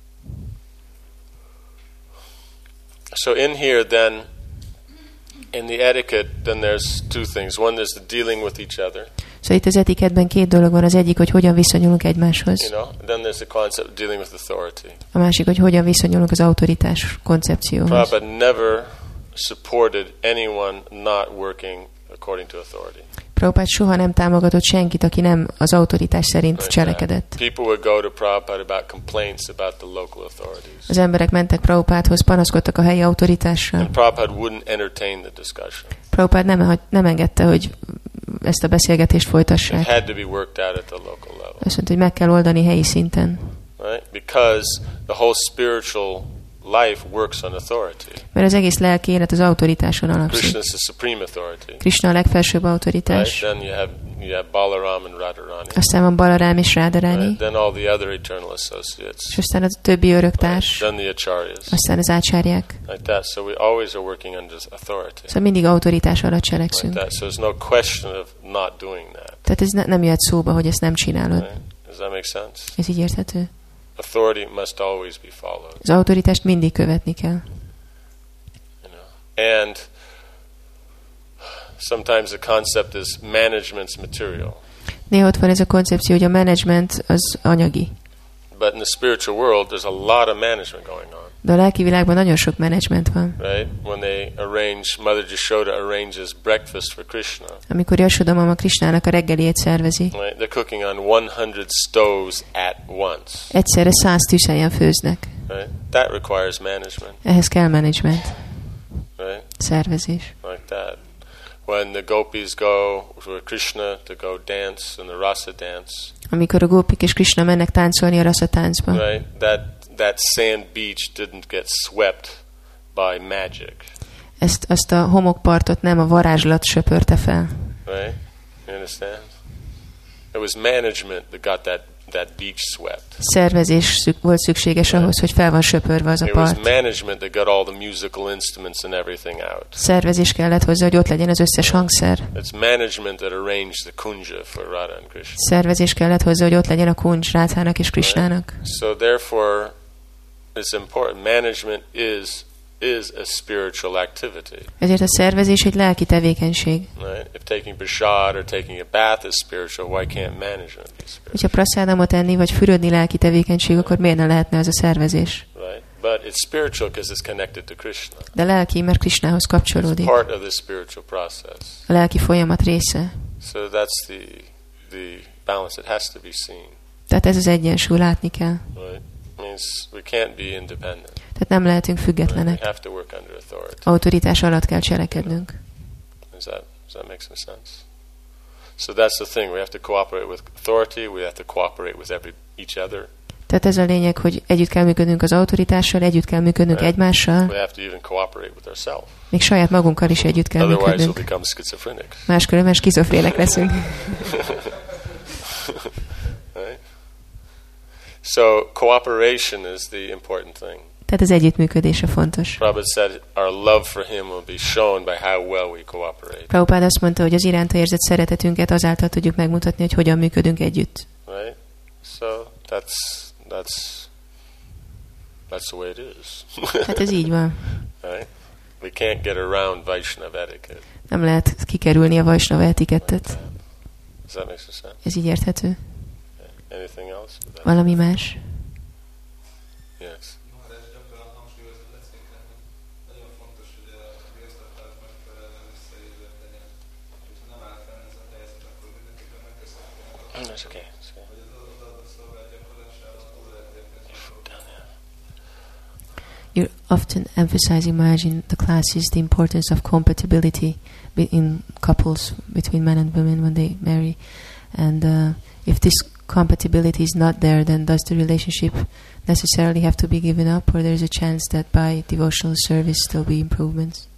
So in here then, in the etiquette, then there's two things. One, there's the dealing with each other. Szóval itt az etikettben két dolog van. Az egyik, hogy hogyan viszonyulunk egymáshoz. You know, then there's the concept of dealing with authority. A másik, hogy hogyan viszonyulunk az autoritás koncepcióhoz. Prabhupada never supported anyone not working according to authority. Prabhupád soha nem támogatott senkit, aki nem az autoritás szerint cselekedett. People would go to Prabhupada about complaints about the local authorities. Az emberek mentek Prabhupádhoz, panaszkodtak a helyi autoritással. And Prabhupada wouldn't entertain the discussion. Prabhupád nem, nem engedte, hogy ezt a beszélgetést It folytassák. had to be worked out at the local level. Azt mondta, hogy meg kell oldani helyi szinten. Right? Because the whole spiritual life works on authority. Mert az egész lelki élet az autoritáson alapszik. Krishna is the supreme authority. Krishna a legfelsőbb autoritás. Right? Then you have you have Balaram and Radharani. Aztán van Balarám és Radharani. Right? Then all the other eternal associates. És aztán a többi öröktárs. Right? Then the acharyas. Aztán az ácsárják. Like that. So we always are working under authority. Szóval mindig autoritás alatt Like cselekszünk. that. So there's no question of not doing that. Tehát ez ne, nem jöhet szóba, hogy ezt nem csinálod. Right? Does that make sense? Ez így érthető? Authority must always be followed. Az autoritást mindig követni kell. You know? And sometimes the concept is management's material. Néha ott van ez a koncepció, hogy a menedzsment az anyagi. But in the spiritual world, there's a lot of management going on. De a lelki világban nagyon sok menedzsment van. Right? When they arrange, Mother Yashoda arranges breakfast for Krishna. Amikor Yashoda mama Krishnának a reggeliét szervezi. Right? They're cooking on one hundred stoves at once. Egyszerre száz tűzhelyen főznek. Right? That requires management. Ehhez kell menedzsment. Right? Szervezés. Like that. When the gopis go to Krishna to go dance in the rasa dance. Amikor a gópik és Krishna mennek táncolni a rasa táncba. Right? That that sand beach didn't get swept by magic. Ezt azt a homokpartot nem a varázslat söpörte fel. Right? You understand? It was management that got that that beach swept. Szervezés szük, volt szükséges ahhoz, hogy fel van söpörve az a It was part. management that got all the musical instruments and everything out. Szervezés kellett hozzá, hogy ott legyen az összes hangszer. It's management that arranged the kunja for Radha and Krishna. Szervezés kellett hozzá, hogy ott legyen a kuncs Rádhának és Krishnának. So therefore, it's important. Management is is a spiritual activity. Ezért a szervezés egy lelki tevékenység. Right? If taking prasad or taking a bath is spiritual, why can't management be spiritual? Hogyha praszádámot enni, vagy fürödni lelki tevékenység, akkor miért ne lehetne az a szervezés? Right? But it's spiritual because it's connected to Krishna. De lelki, mert Krishnához It's kapcsolódik. part of the spiritual process. A lelki folyamat része. So that's the the balance. It has to be seen. Tehát ez az egyensúly, látni kell. Right? Means we can't be independent. Tehát nem lehetünk Right? We függetlenek. have to work under authority. Autoritás alatt kell cselekednünk. Does that does that make some sense? So that's the thing. We have to cooperate with authority. We have to cooperate with every each other. Tehát ez a lényeg, hogy együtt kell működnünk az autoritással, együtt kell működnünk Right. egymással, We have to even cooperate with ourselves. még saját magunkkal is együtt kell Otherwise, we'll működnünk. become schizophrenic. Máskülönben skizofrének leszünk. Right? So cooperation is the important thing. Tehát az együttműködés a fontos. Prabhupada said our love for him will be shown by how well we cooperate. Prabhupád azt mondta, hogy az iránta érzett szeretetünket azáltal tudjuk megmutatni, hogy hogyan működünk együtt. Right? So that's that's that's the way it is. Hát ez így van. Right? We can't get around Vaishnava etiquette. Nem lehet kikerülni a Vaishnava etikettet. Does that make sense? Ez így érthető? Yeah. Anything else? Valami más? Yes. That's okay. You're often emphasizing, Maharaj, in the classes the importance of compatibility in couples, between men and women when they marry. And uh, if this compatibility is not there, then does the relationship necessarily have to be given up, or there's a chance that by devotional service there'll be improvements?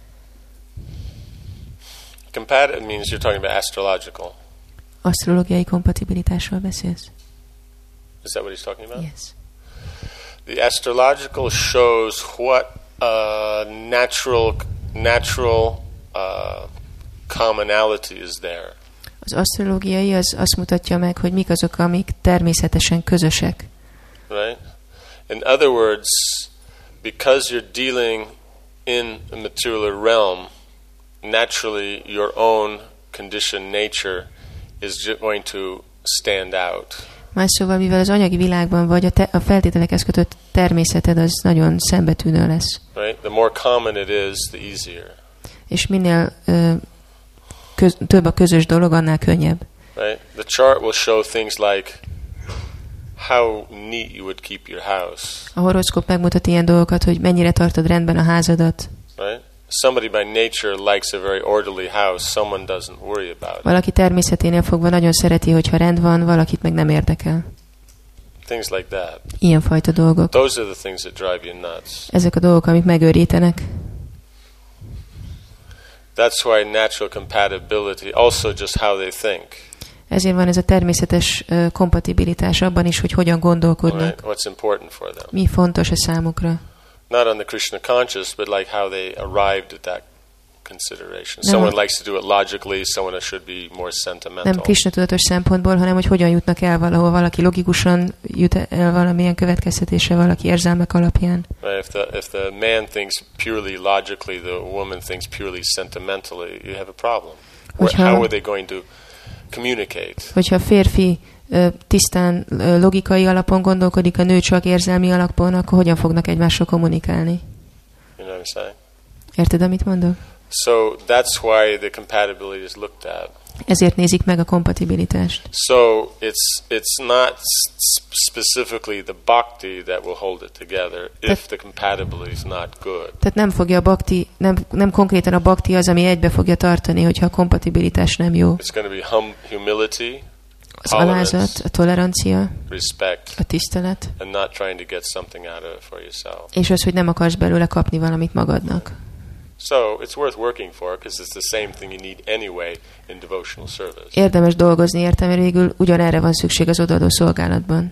Compatible means you're talking about astrological. Asztrológiai kompatibilitásról beszélsz? Is that what he's talking about? Yes. The astrological shows what uh, natural natural uh, commonality is there. Az asztrológiai az azt mutatja meg, hogy mik azok, amik természetesen közösek. Right? In other words, because you're dealing in a material realm, naturally your own conditioned nature is going to stand out. Más szóval, mivel az anyagi világban vagy, a, te- a feltételekhez kötött természeted az nagyon szembetűnő lesz. Right? The more common it is, the easier. És minél ö, köz- több a közös dolog, annál könnyebb. Right? The chart will show things like how neat you would keep your house. A horoszkóp megmutat ilyen dolgokat, hogy mennyire tartod rendben a házadat. Right? Somebody by nature likes a very orderly house. Someone doesn't worry about it. Valaki természeténél fogva nagyon szereti, hogyha rend van, valakit meg nem érdekel. Things like that. Ilyenfajta dolgok. Those are the things that drive you nuts. Ezek a dolgok, amik megőrítenek. That's why natural compatibility, also just how they think. Ezért van ez a természetes uh, kompatibilitás abban is, hogy hogyan gondolkodnak. Right? What's important for them. Mi fontos a számukra. Not on the Krishna conscious, but like how they arrived at that consideration. Nem Someone a- likes to do it logically, someone should be more sentimental. Nem Krishna tudatos szempontból, hanem hogy hogyan jutnak el valahol. Valaki logikusan jut el valamilyen következtetésre, valaki érzelmek alapján. Right? If the if the man thinks purely logically, the woman thinks purely sentimentally, you have a problem. Or Hogyha- how are they going to communicate? Hogyha a férfi ö, tisztán ö, logikai alapon gondolkodik, a nő csak érzelmi alapon, akkor hogyan fognak egymással kommunikálni? You know what I'm saying? Érted, amit mondok? So that's why the compatibility is looked at. Ezért nézik meg a kompatibilitást. So it's it's not s- specifically the bhakti that will hold it together if the compatibility is not good. Tehát nem fogja a bakti, nem, nem konkrétan a bakti az, ami egybe fogja tartani, hogyha a kompatibilitás nem jó. It's going to be hum- humility, Az alázat, a tolerancia, respect, a tisztelet, and not trying to get something out of it for yourself. és az, hogy nem akarsz belőle kapni valamit magadnak. So it's worth working for because it's the same thing you need anyway in devotional service. Érdemes dolgozni érte, mert végül ugyanerre van szükség az odaadó szolgálatban.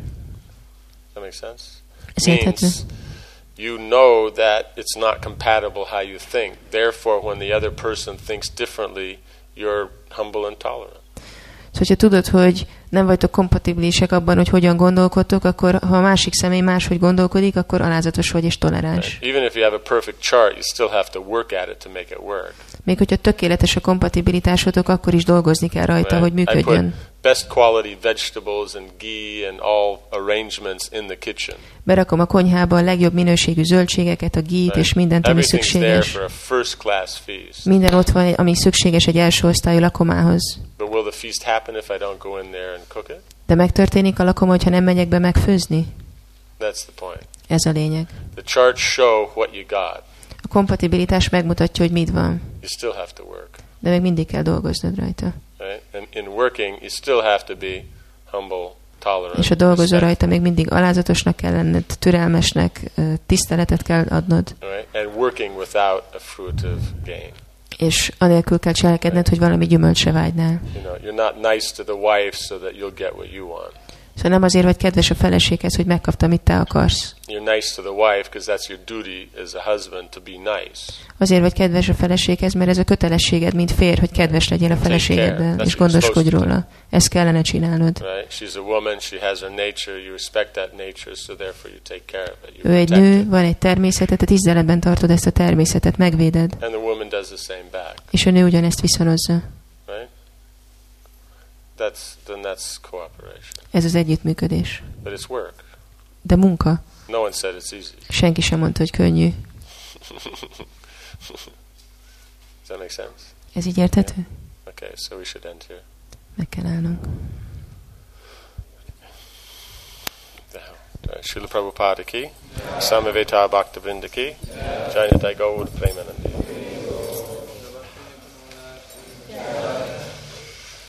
That makes sense? Ez érthető? Means you know that it's not compatible how you think. Therefore, when the other person thinks differently, you're humble and tolerant. Szóval, hogyha tudod, hogy nem vagytok kompatibilisek abban, hogy hogyan gondolkodtok, akkor ha a másik személy máshogy gondolkodik, akkor alázatos vagy és toleráns. Right? Even if you have a perfect chart, you still have to work at it to make it work. Még hogyha tökéletes a kompatibilitásotok, akkor is dolgozni kell rajta, hogy Right? I működjön. put best quality vegetables and ghee and all arrangements in the kitchen. Berakom a konyhába a legjobb minőségű zöldségeket, a gít és mindent, ami Everything's there szükséges. for a first class feast. Minden ott van, ami szükséges egy első osztályú lakomához. But will the feast happen if I don't go in there and cook it? De megtörténik a lakoma, hogyha nem megyek be megfőzni? That's the point. Ez a lényeg. The charts show what you got. A kompatibilitás megmutatja, hogy mit van. You still have to work. De még mindig kell dolgoznod rajta. Right? And in working, you still have to be humble, tolerant. És a dolgozó respectful. rajta még mindig alázatosnak kell lenned, türelmesnek, ö, tiszteletet kell adnod, Right? And working without a fruitive gain. és anélkül kell cselekedned, hogy valami gyümölcsre vágynál. You know, you're not nice to the wife so that you'll get what you want. Szóval nem azért vagy kedves a feleséghez, hogy megkapta, amit te akarsz. You're nice to the wife because that's your duty as a husband to be nice. Azért vagy kedves a feleséghez, mert ez a kötelességed, mint férj, hogy kedves legyél a feleségeddel, és gondoskodj róla. Ezt kellene csinálnod. Right? She's a woman, she has her nature, you respect that nature, so therefore you take care of it. You ő egy protect nő, it. van egy természete, te tiszteletben tartod ezt a természetet, megvéded. And the woman does the same back. És a nő ugyanezt viszonozza. Right? That's then that's cooperation. Ez az együttműködés. But it's work. De munka. No one said it's easy. Senki sem mondta, hogy könnyű. Does that make sense? Ez így érthető? Yeah. Okay, so we should end here. Meg kell állnunk. Srila Prabhupada ki, Samaveta Bhakta Vrinda ki, Jai Nitai Gaur Premanand.